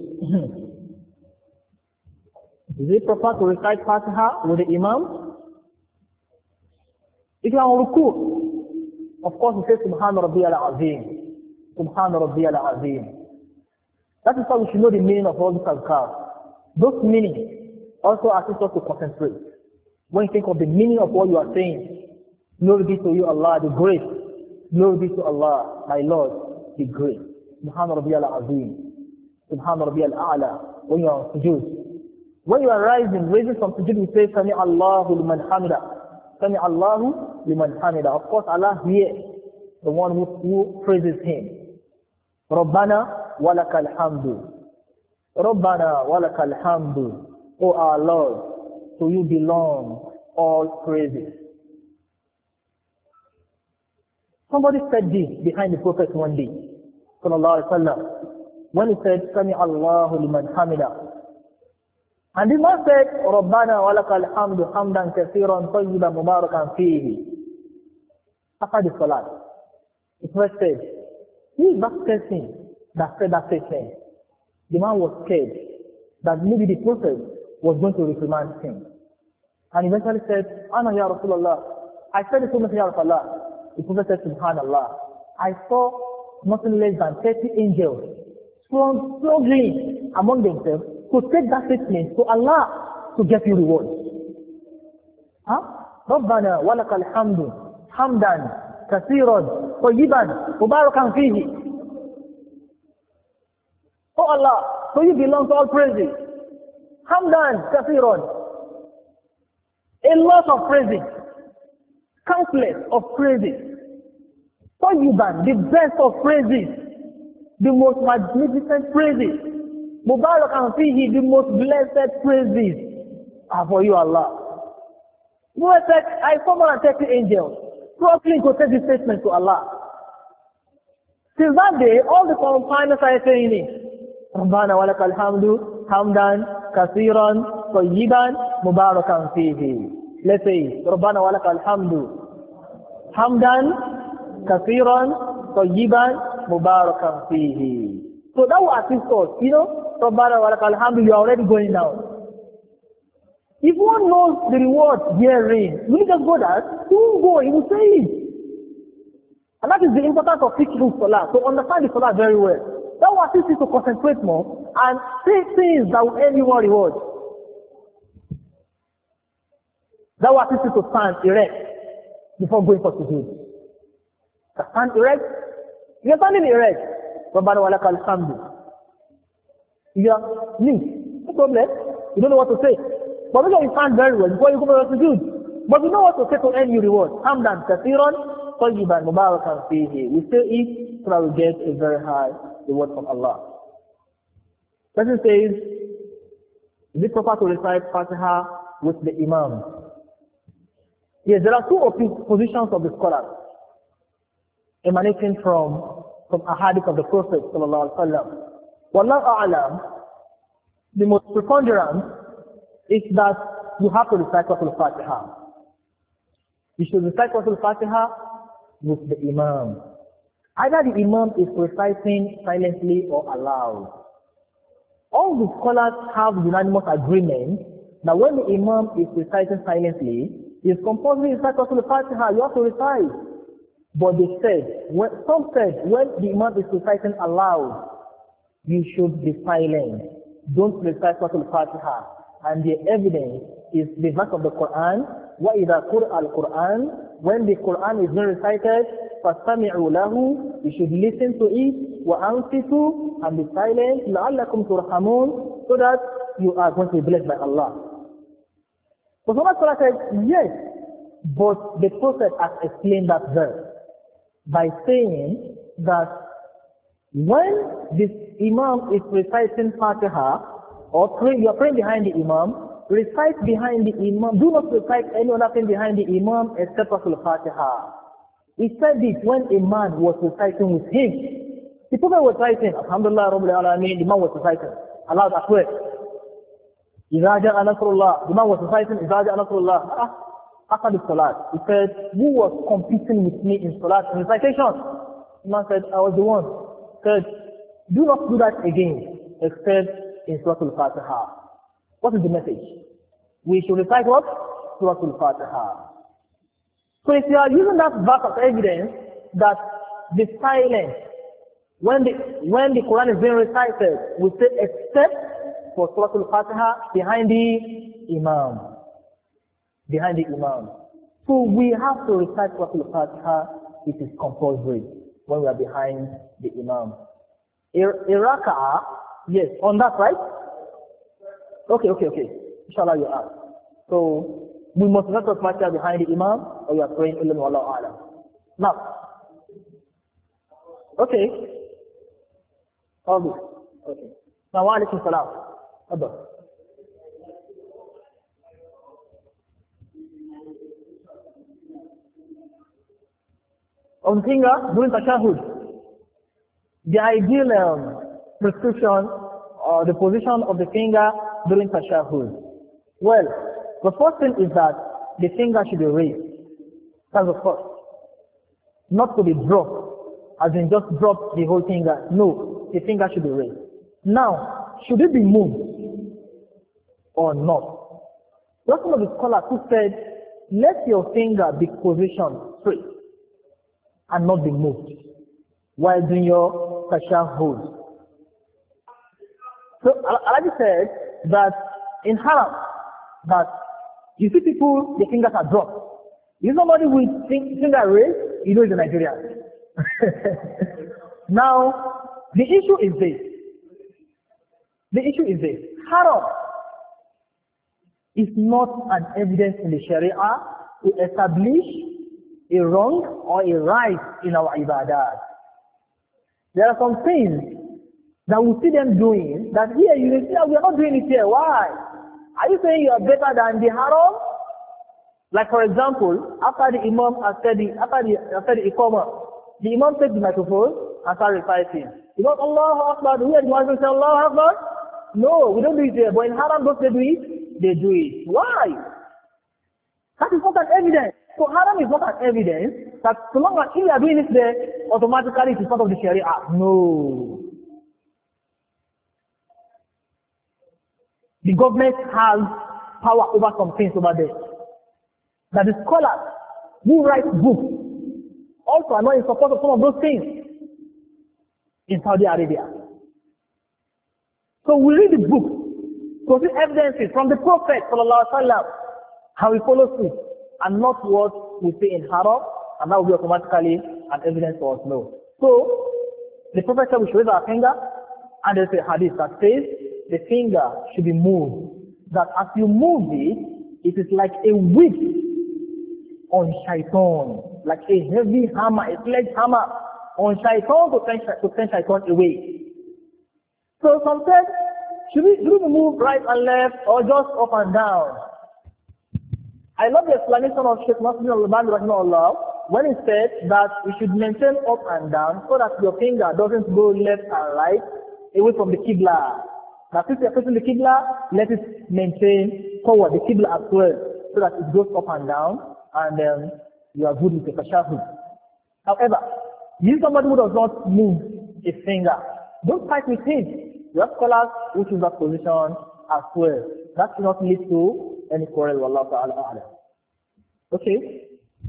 Is it proper to recite Fatiha with the Imam? If you are on ruku, of course we say Subhana Rabbiyal Azim. Subhana Rabbiyal Azim. That is why we should know the meaning of all these azkar. Those meanings also assist us to concentrate. When you think of the meaning of what you are saying, glory be to you, Allah, the great. Glory be to Allah, my Lord, the great. Subhana Rabbiyal Azim. Subhana Rabbiyal A'la. When you are on sujood. When you are raising from sujood, we say, Sami Allahu liman hamida. Sami Allahu liman hamida. Of course, Allah hears the one who praises Him. Rabbana walakal hamdu. Rabbana walakal hamdu. O our Lord, to you belong all praises. Somebody said this behind the Prophet one day, sallallahu alaihi wasallam, when he said, Sami Allahu liman hamida. And the man said, Rabbana walakal hamdu hamdan kathiran tayyiban mubarakan fihi. After the salat, the Prophet said, who is that person that said that statement? The man was scared that maybe the Prophet was going to reprimand him. And eventually said, Ana ya Rasulullah. I said the Prophet ya Rasulullah. The Prophet said, Subhanallah. I saw nothing less than 30 angels struggling among themselves to take that statement to Allah to get you reward. Huh? رَبَّنَا وَلَكَ الْحَمْدُ حَمْدًا كَثِيرًا طَيِّبًا مُبَارَكًا فِيهِ. Oh Allah, so you belong to all praises. Hamdan kathiran. A lot of praises. Countless of praises. Tayyiban, the best of praises. The most magnificent praises. Mubarakan fihi, the most blessed praises are for you, Allah. You said, I saw more than 30 angels struggling to take this statement to Allah. Since that day, all the companions are saying it. Rabbana walakal hamdu, hamdan, kathiran, tayyiban, mubarakan fihi. Let's say, Rabbana walakal hamdu, hamdan, kathiran, tayyiban, mubarakan fihi. So that will assist us. You know, Rabbana walakal hamdu, you are already going now. If one knows the reward herein, will you just go there? He won't go, he will say it. And that is the importance of teaching Salah, to understand the Salah very well. That will assist you to concentrate more and say things that will earn you more reward. That will assist you to stand erect before going for sujood. To stand erect, you are standing erect. Rabbana walakal hamdu. You are new, no problem. You don't know what to say. But you stand very well before you go for sujood. But you know what to say to earn you reward. Hamdan kathiran tayyiban mubarakan fihi. We say it so that we get a very high reward from Allah. Person says, is it proper to recite Fatiha with the Imam? Yes, there are two positions of the scholars emanating from a hadith of the Prophet sallallahu alaihi wasallam. Wallahu a'lam, the most preponderant is that you have to recite Fatiha. You should recite Fatiha with the Imam. Either the Imam is reciting silently or aloud. All the scholars have unanimous agreement that when the Imam is reciting silently, it's compulsory to recite Fatiha. You have to recite. But they said, some said, when the Imam is reciting aloud, you should be silent. Don't recite Fatiha. And the evidence is the verse of the Quran. وَإِذَا قُرْأَ الْقُرْآنِ. When the Quran is being recited, فَاسْتَمِعُوا لَهُ. You should listen to it. وَأَنْصِتُوا. And be silent. لَعَلَّكُمْ تُرْحَمُونَ. So that you are going to be blessed by Allah. So some scholars said, yes, but the Prophet has explained that verse by saying that when this Imam is reciting Fatiha, or you are praying behind the Imam, recite behind the Imam. Do not recite any other thing behind the Imam except Fatiha. He said this when a man was reciting with him. The Prophet was reciting, Alhamdulillah Rabbil Alameen, the man was reciting. Allah was afraid. إِذَا جَاءَ نَصْرُ اللَّهِ, the man was reciting, إِذَا جَاءَ نَصْرُ اللَّهِ. After the salat, he said, who was competing with me in salat in recitation? The man said, I was the one. He said, do not do that again, except in Surah Al-Fatiha. What is the message? We should recite what? Surah Al-Fatiha. So if you are using that verse as evidence that the silence, when the Quran is being recited, we say except for Surah Al-Fatiha behind the Imam. Behind the Imam. So we have to recite Surah Al-Fatiha. It is compulsory when we are behind the Imam. A raka'ah, yes, on that, right? Okay. Inshallah you are. So we must not recite Fatiha behind the Imam, or we are praying Ilm Wallahu A'lam. Now, okay. All good. Okay. Now, wa alaikum salam. Abba. On finger during tashahhud, the ideal prescription or the position of the finger during tashahhud. Well, the first thing is that the finger should be raised. That's the first. Not to be dropped, as in just drop the whole finger. No, the finger should be raised. Now, should it be moved or not? That's one of the scholars who said, let your finger be positioned straight and not be moved while doing your tashahhud. So Alaji said that in Haram, that you see people, the fingers are dropped. You somebody with finger raised, you know he's a Nigerian. Now, the issue is this. Haram is not an evidence in the Sharia to establish a wrong or a right in our ibadah. There are some things that we see them doing that here you will see we are not doing it here. Why? Are you saying you are better than the haram? Like for example, after the Imam has said after the Iqamah, the Imam takes the microphone and starts reciting. You know, Allahu Akbar, do we have the say Allahu Akbar? No, we don't do it here. But in haram, don't they do it? They do it. Why? That is not an evidence. So haram is not an evidence that so long as you are doing it there, automatically it is part of the Sharia. No. The government has power over some things over there. That the scholars who write books also are not in support of some of those things in Saudi Arabia. So we read the book to see evidences from the Prophet ﷺ, how he follows it, and not what we see in haram, and that will be automatically an evidence for us. No. So the Prophet said we should raise our finger, and there's a hadith that says the finger should be moved. That as you move it, it is like a whip on shaitan, like a heavy hammer, a sledgehammer on shaitan to send shaitan away. So some said, should we move right and left or just up and down? I love the explanation of Sheikh Nasruddin al-Albani rahimahullah when he said that we should maintain up and down so that your finger doesn't go left and right away from the Qibla. Now if you are facing the Qibla, let it maintain forward the Qibla as well so that it goes up and down and you are good with the tashahhud. However, if somebody who does not move a finger, don't fight with him. Your scholars who choose that position as well. That should not lead to any quarrel. Wallahu ta'ala a'lam. Okay.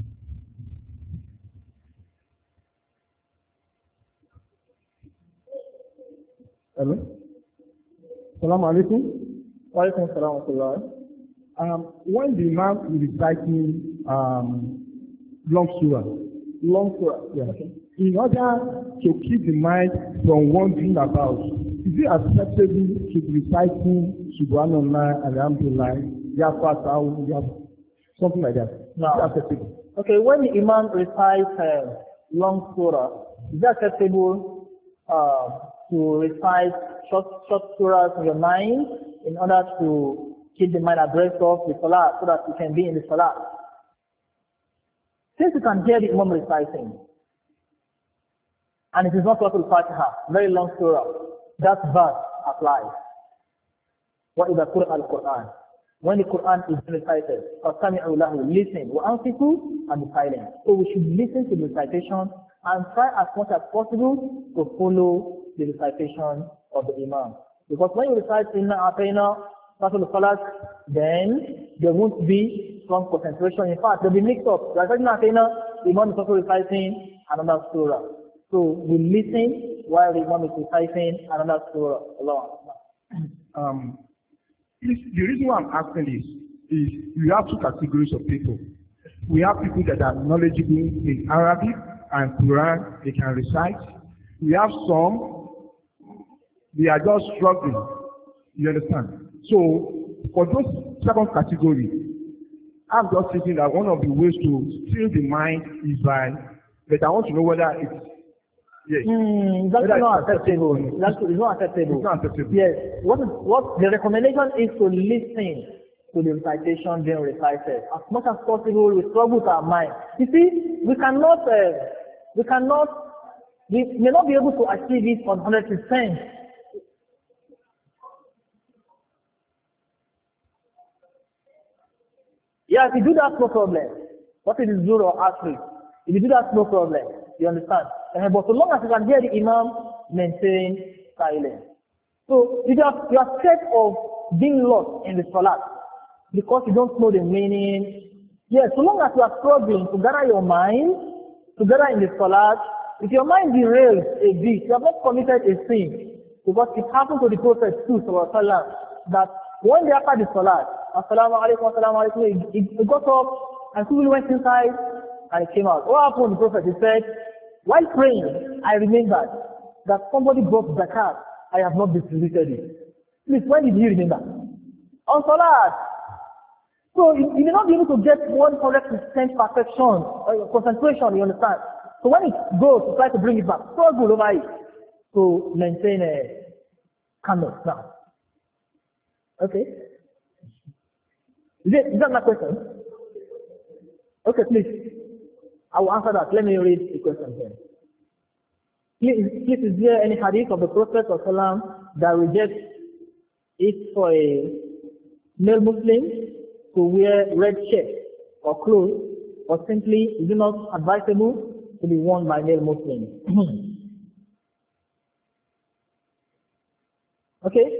Hello. Assalamu alaikum. Wa alaikum assalam wa rahmatullah. When the Imam is reciting long surah, yeah. Okay. In order to keep the mind from wandering about, is it acceptable to be reciting Subhanallah, Alhamdulillah, Ya Fatah, something like that? No. Is it acceptable? Okay, when the Imam recites long surah, is it acceptable to recite short surahs in your mind in order to keep the mind abreast of the salah so that you can be in the salah? Since you can hear the Imam reciting, and it is not Surah Al-Fatiha, very long surah, that verse applies. وَإِذَا قُرِئَ الْقُرْآنِ When the Quran is recited, فَاسْتَمِعُوا لَهُ Listen, وَأَنصِتُوا and be silent. So we should listen to the recitation and try as much as possible to follow the recitation of the Imam. Because when you recite Inna Atayna, Fatul Falak, then there won't be strong concentration. In fact, there will be mixed up. Reciting Atayna, the Imam is also reciting another surah. So we listen while the Imam is reciting another surah. The reason why I'm asking this is we have two categories of people. We have people that are knowledgeable in Arabic and Quran, they can recite. We have some, they are just struggling. You understand? So, for those second category, I'm just thinking that one of the ways to still the mind is by, but I want to know whether it's, yes. That's not acceptable. It's not acceptable. It's not acceptable. Yes. What the recommendation is to listen to the recitation being recited. As much as possible, we struggle with our mind. You see, we may not be able to achieve it 100%. Yeah, if you do that, no problem. What it is Zuhr or Asri? If you do that, no problem. You understand? But so long as you can hear the Imam, maintain silence. So you are scared of being lost in the Salat because you don't know the meaning. Yes, so long as you are struggling to gather your mind, together in the Salat, if your mind derails a bit, you have not committed a sin. Because it happened to the Prophet too, that one day after the Salat, Assalamu alaikum, he got up and quickly went inside and he came out. What happened to the Prophet? He said, while praying, I remembered that somebody brought zakat. I have not distributed it. Please, when did you remember? On Salat. So you may not be able to get 100% perfection or concentration, you understand? So when it goes to try to bring it back, struggle over it. So maintain a calmness now. Okay? Is that my question? Okay, please. I will answer that. Let me read the question here. Please, is there any hadith of the Prophet that rejects it for a male Muslim to wear red shirt or clothes, or simply is it not advisable to be worn by male Muslims? Okay?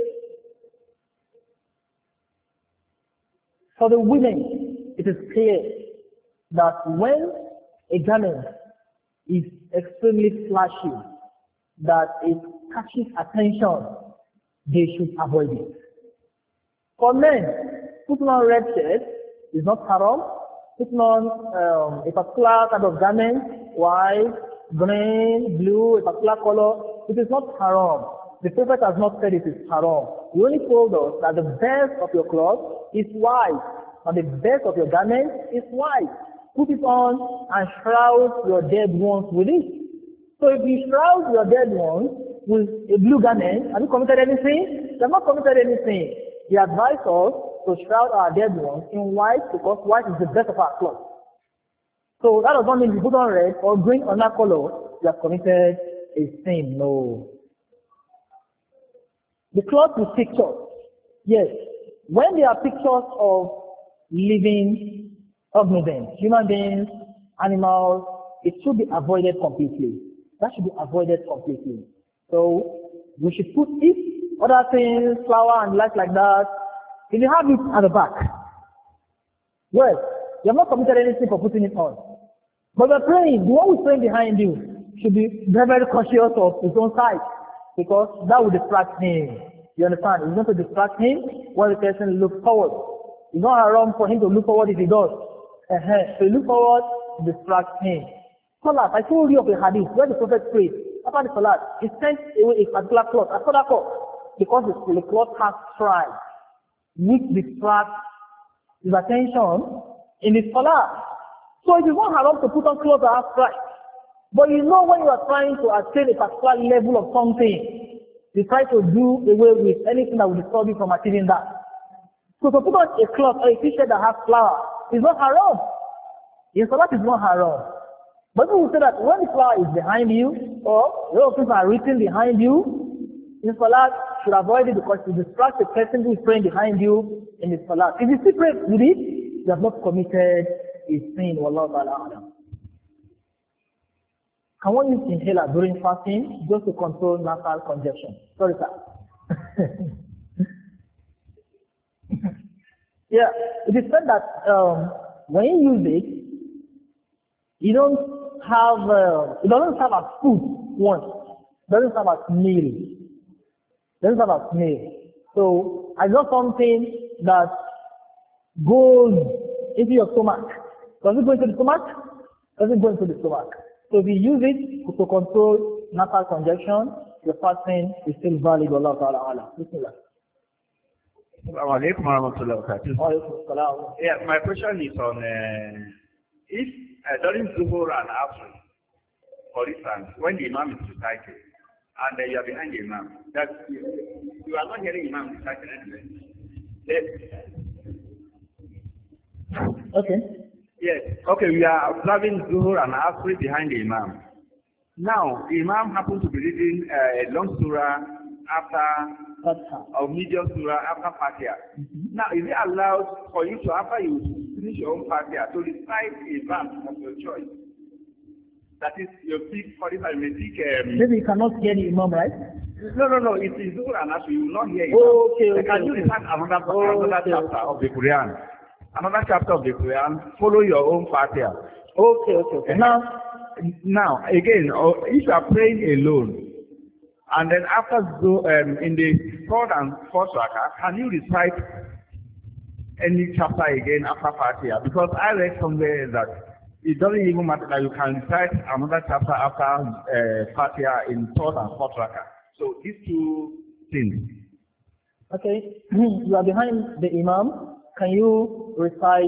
For the women, it is clear that when a garment is extremely flashy, that it catches attention, they should avoid it. For men, putting on red shirt is not haram. Putting on a particular kind of garment, white, green, blue, a particular color, it is not haram. The Prophet has not said it is haram. He only told us that the best of your cloth is white, and the best of your garment is white. Put it on and shroud your dead ones with it. So if you shroud your dead ones with a blue garment, have you committed anything? You have not committed anything. He advised us to shroud our dead ones in white because white is the best of our clothes. So that does not mean you put on red or green or that color, you have committed a sin. No. The cloth with pictures. Yes. When there are pictures of living organisms, human beings, animals, it should be avoided completely. That should be avoided completely. So we should put it, other things, flower and light like that. If you have it at the back, well, you have not committed anything for putting it on. But the praying, the one who's praying behind you should be very, very conscious of his own side, because that will distract him. You understand? It's going to distract him when the person looks forward. It's not haram for him to look forward if he does. So look forward, distract him. Salat, I told you of a hadith where the Prophet prayed. After the Salat, he sent away a particular cloth, a further cloth, because the cloth has stripes, which distracts his attention in his Salat. So it is not haram to put on clothes that have stripes. But you know when you are trying to attain a particular level of something, you try to do away with anything that will disturb you from achieving that. So to put on a cloth or a t-shirt that has flower is not haram. In Salat is not haram. But people say that when the flower is behind you, or a lot of things are written behind you, in Salat, should avoid it because it distracts the person who is praying behind you in the Salat. If you still pray with it, you have not committed a sin. Wallahu ta'ala alam. Can one use inhaler during fasting just to control nasal congestion? Sorry, sir. Yeah, it is said that when you use it, you don't have, it doesn't serve as food, one. It doesn't serve as meal. It doesn't serve as meal. So, it's not something that goes into your stomach. Does it go into the stomach? Does it go into the stomach? So if you use it to control nasal congestion, your fasting is still valid. Allah Ta'ala Allah. Bismillah. Yeah, my question is on if during Zuhur and Asr, for instance, when the Imam is reciting and you are behind the Imam, that you are not hearing Imam reciting anyway. Okay. Yes. Okay, we are observing Zuhur and Asr behind the Imam. Now, the Imam happens to be reading a long surah after or medium surah after Fatiha. Now, is it allowed for you to, after you finish your own Fatiha, to recite a verse of your choice? That is, you pick, for instance, you pick... Maybe you cannot hear the Imam, right? No, it is Zuhur and Asr, you will not hear it. Okay. Can you recite another chapter of the Quran? Another chapter of the Quran, follow your own Fatiha. Okay. Now, again, if you are praying alone, and then after in the third and fourth rakah, can you recite any chapter again after Fatiha? Because I read somewhere that it doesn't even matter that you can recite another chapter after Fatiha in third and fourth rakah. So these two things. Okay, you are behind the Imam. Can you recite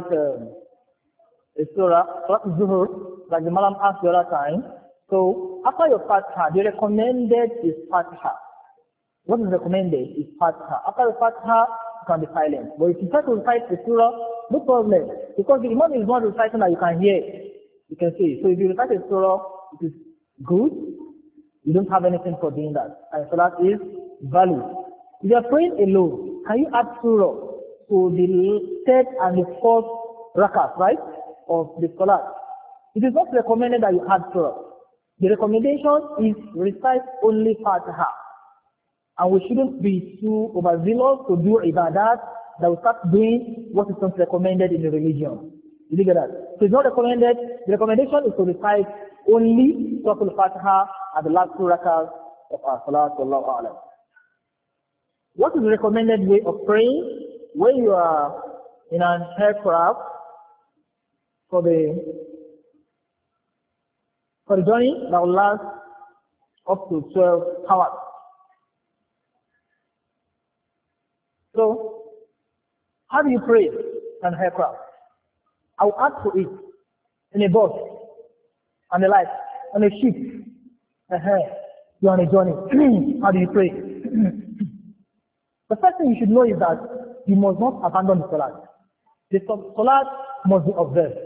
a surah, Zuhur, like the Malam asked the other time? So, after your Fatiha, the recommended is Fatiha. What is recommended is Fatiha. After the Fatiha, you can be silent. But if you try to recite the surah, no problem. Because the Imam is not reciting that you can hear. You can see. So if you recite a surah, it is good. You don't have anything for doing that. And so that is valid. If you are praying alone, can you add surah to the third and the fourth rakat, right, of the salat? It is not recommended that you add surah. The recommendation is recite only Fatiha. And we shouldn't be too overzealous to do ibadat that we start doing what is not recommended in the religion. Did you get that? So it's not recommended. The recommendation is to recite only Surah Al-Fatiha at the last two rakahs of our salat. Wallahu a'lam. What is the recommended way of praying when you are in an aircraft for the journey that will last up to 12 hours? So, how do you pray in an aircraft? I will add to it in a bus, on a light, on a ship. You are on a journey. How do you pray? The first thing you should know is that you must not abandon the salat. The salat must be observed.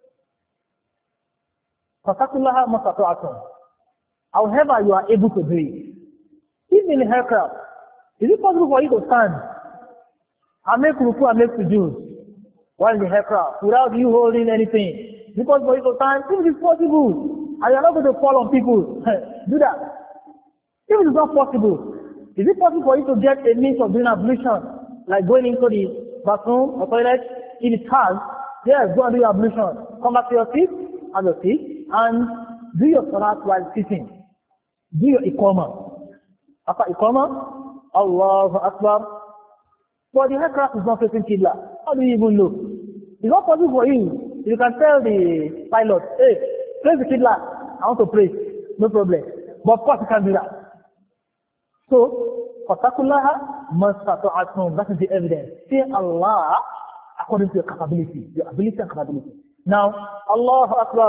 However, you are able to do it. If in the aircraft, is it possible for you to stand and make ruku and make sujood while in the aircraft without you holding anything? Is it possible for you to stand? If it is possible, and you are not going to fall on people, do that. If it is not possible, is it possible for you to get a means of doing ablution, like going into the bathroom or toilet? If it has, yes, go and do your ablution. Come back to your seat, have your seat, and do your salat while sitting. Do your iqamah. After iqamah, Allahu Akbar. But the aircraft is not facing Qibla. How do you even look? It's not possible for you. You can tell the pilot, hey, place the Qibla. I want to pray. No problem. But of course you can do that. So, Fatakullaha mastata'atum. That is the evidence. Fear Allah according to your capability, your ability and capability. Now, Allahu Akbar.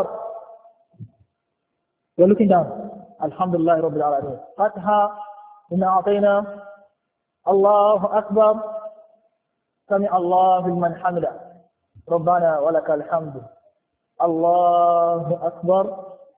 You're looking down. Alhamdulillah Rabbil Alameen. Fatiha, inna a'tayna. Allahu Akbar. Sami Allahu liman hamida. Rabbana wa lakal hamdu. Allahu Akbar.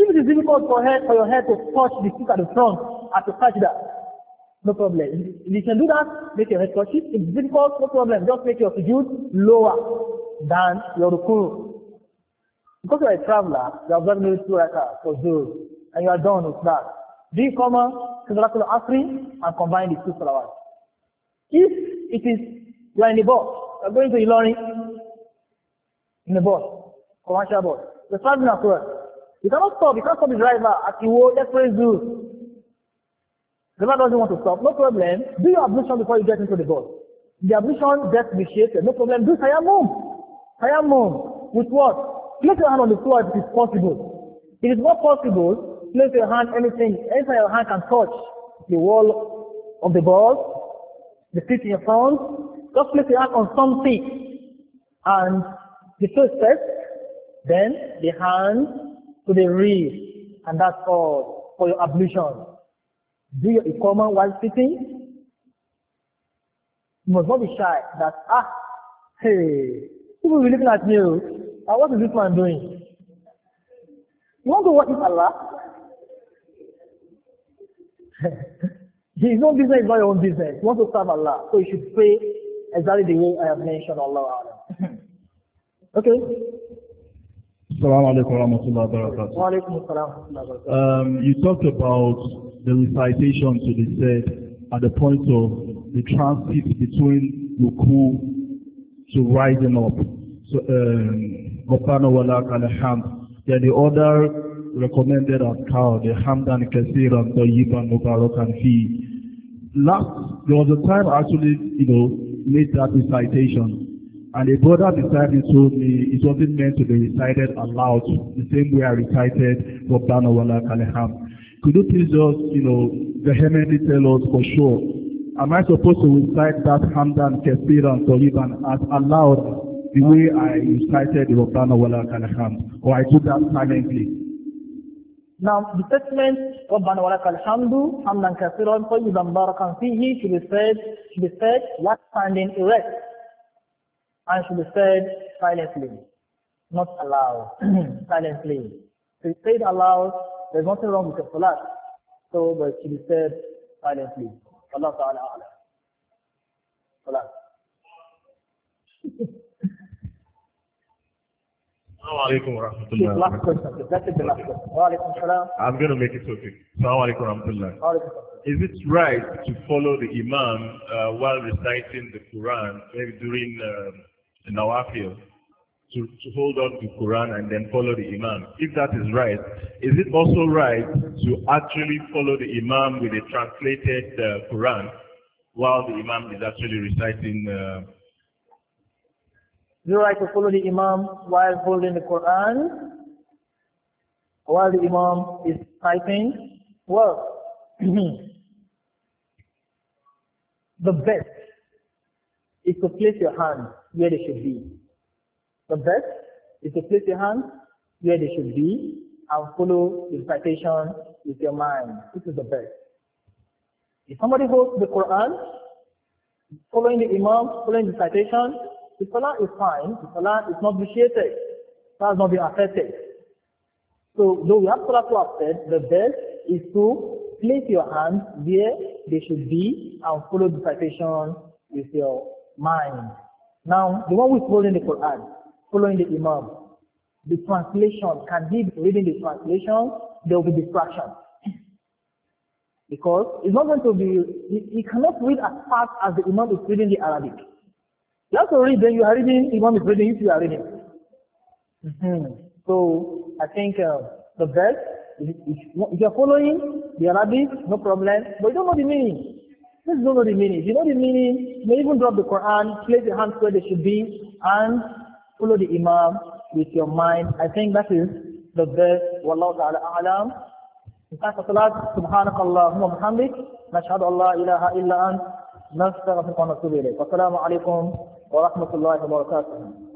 If it is difficult for your head to touch the seat at the front at the sajda, no problem. If you can do that, make your head touch it. If it's difficult, no problem. Just make your sujood lower than your ruku. Because you are a traveler, you have done maybe 2 rakah for Zuhr, and you are done with that. Do you come to Salatul Asri and combine the 2 salawat? If it is, you are in the bus, you are going to Ilorin, in the bus, commercial bus, you are traveling across. You cannot stop, you can't stop the driver at Iwo, let's pray Zuhr. The driver doesn't want to stop, no problem. Do your ablution before you get into the bus. The ablution gets initiated, no problem. Do tayammum. Tayammum. With what? Place your hand on the floor if it is possible. If it is not possible, place your hand anything your hand can touch the wall of the bus, the seat in your front. Just place your hand on something. And the face first, then the hand to the wrist. And that's all for your ablution. Do your iqamah while sitting. You must not be shy that, hey, people will be looking at you. What is this man doing? You want to worship Allah? His own business is not your own business. You want to serve Allah. So you should pray exactly the way I have mentioned Allah. Okay? Assalamu alaikum wa rahmatullahi wa barakatuh. Wa alaikum assalam wa rahmatullahi wa barakatuh. You talked about the recitation to be said at the point of the transit between ruku to rising up. So, Rabbana wa lakal hamd. Then the other recommended adhkar, the hamdan kathiran tayyiban mubarakan fi. There was a time I actually, made that recitation. And a brother beside me told me it wasn't meant to be recited aloud, the same way I recited Rabbana wa lakal hamd. Could you please just, vehemently tell us for sure, am I supposed to recite that hamdan kathiran tayyiban as aloud the way I recited the Rabbana wa lakal hamd, or I do that silently? Now, the statement Rabbana wa lakal hamdu hamdan kathiran tayyiban mubarakan fihi should be said while standing erect. And should be said silently, not aloud, silently. So you say it aloud, there's nothing wrong with the salat. So, but it should be said silently. Allah Ta'ala A'lam. Salat. Assalamu alaikum wa rahmatullah. Last question. That's the last question. Wa alaikum salam. I'm going to make it so quick. Assalamu alaikum wa rahmatullah. Wa alaikum salam. Is it right to follow the Imam while reciting the Quran, maybe during Nawafil, to hold on to Quran and then follow the Imam? If that is right, is it also right to actually follow the Imam with a translated Quran while the Imam is actually reciting? Is it right to follow the Imam while holding the Quran, while the Imam is typing? Well, the best is to place your hands where they should be. The best is to place your hands where they should be and follow the recitation with your mind. This is the best. If somebody holds the Quran, following the Imam, following the recitation, the salah is fine, the salah is not vitiated, salah has not been affected. So, though we have salah to affect, the best is to place your hands where they should be and follow the recitation with your mind. Now, the one who is holding the Quran, following the Imam, the translation, can he be reading the translation? There will be distraction. Because it's not going to be, he cannot read as fast as the Imam is reading the Arabic. You have to read, then you are reading, Imam is reading, if you are reading. So, I think the best, if you are following the Arabic, no problem, but you don't know the meaning. Just don't know the meaning. If you know the meaning, you may even drop the Quran, place your hands where they should be, and follow the Imam with your mind. I think that is the best. Wallahu ta'ala a'lam. In fact, salat, subhanakallahumma wa bihamdik, nashhadu an la ilaha illa ant, nastaghfiruka wa natubu ilayk. Wassalamu alaikum wa rahmatullahi wa barakatuh.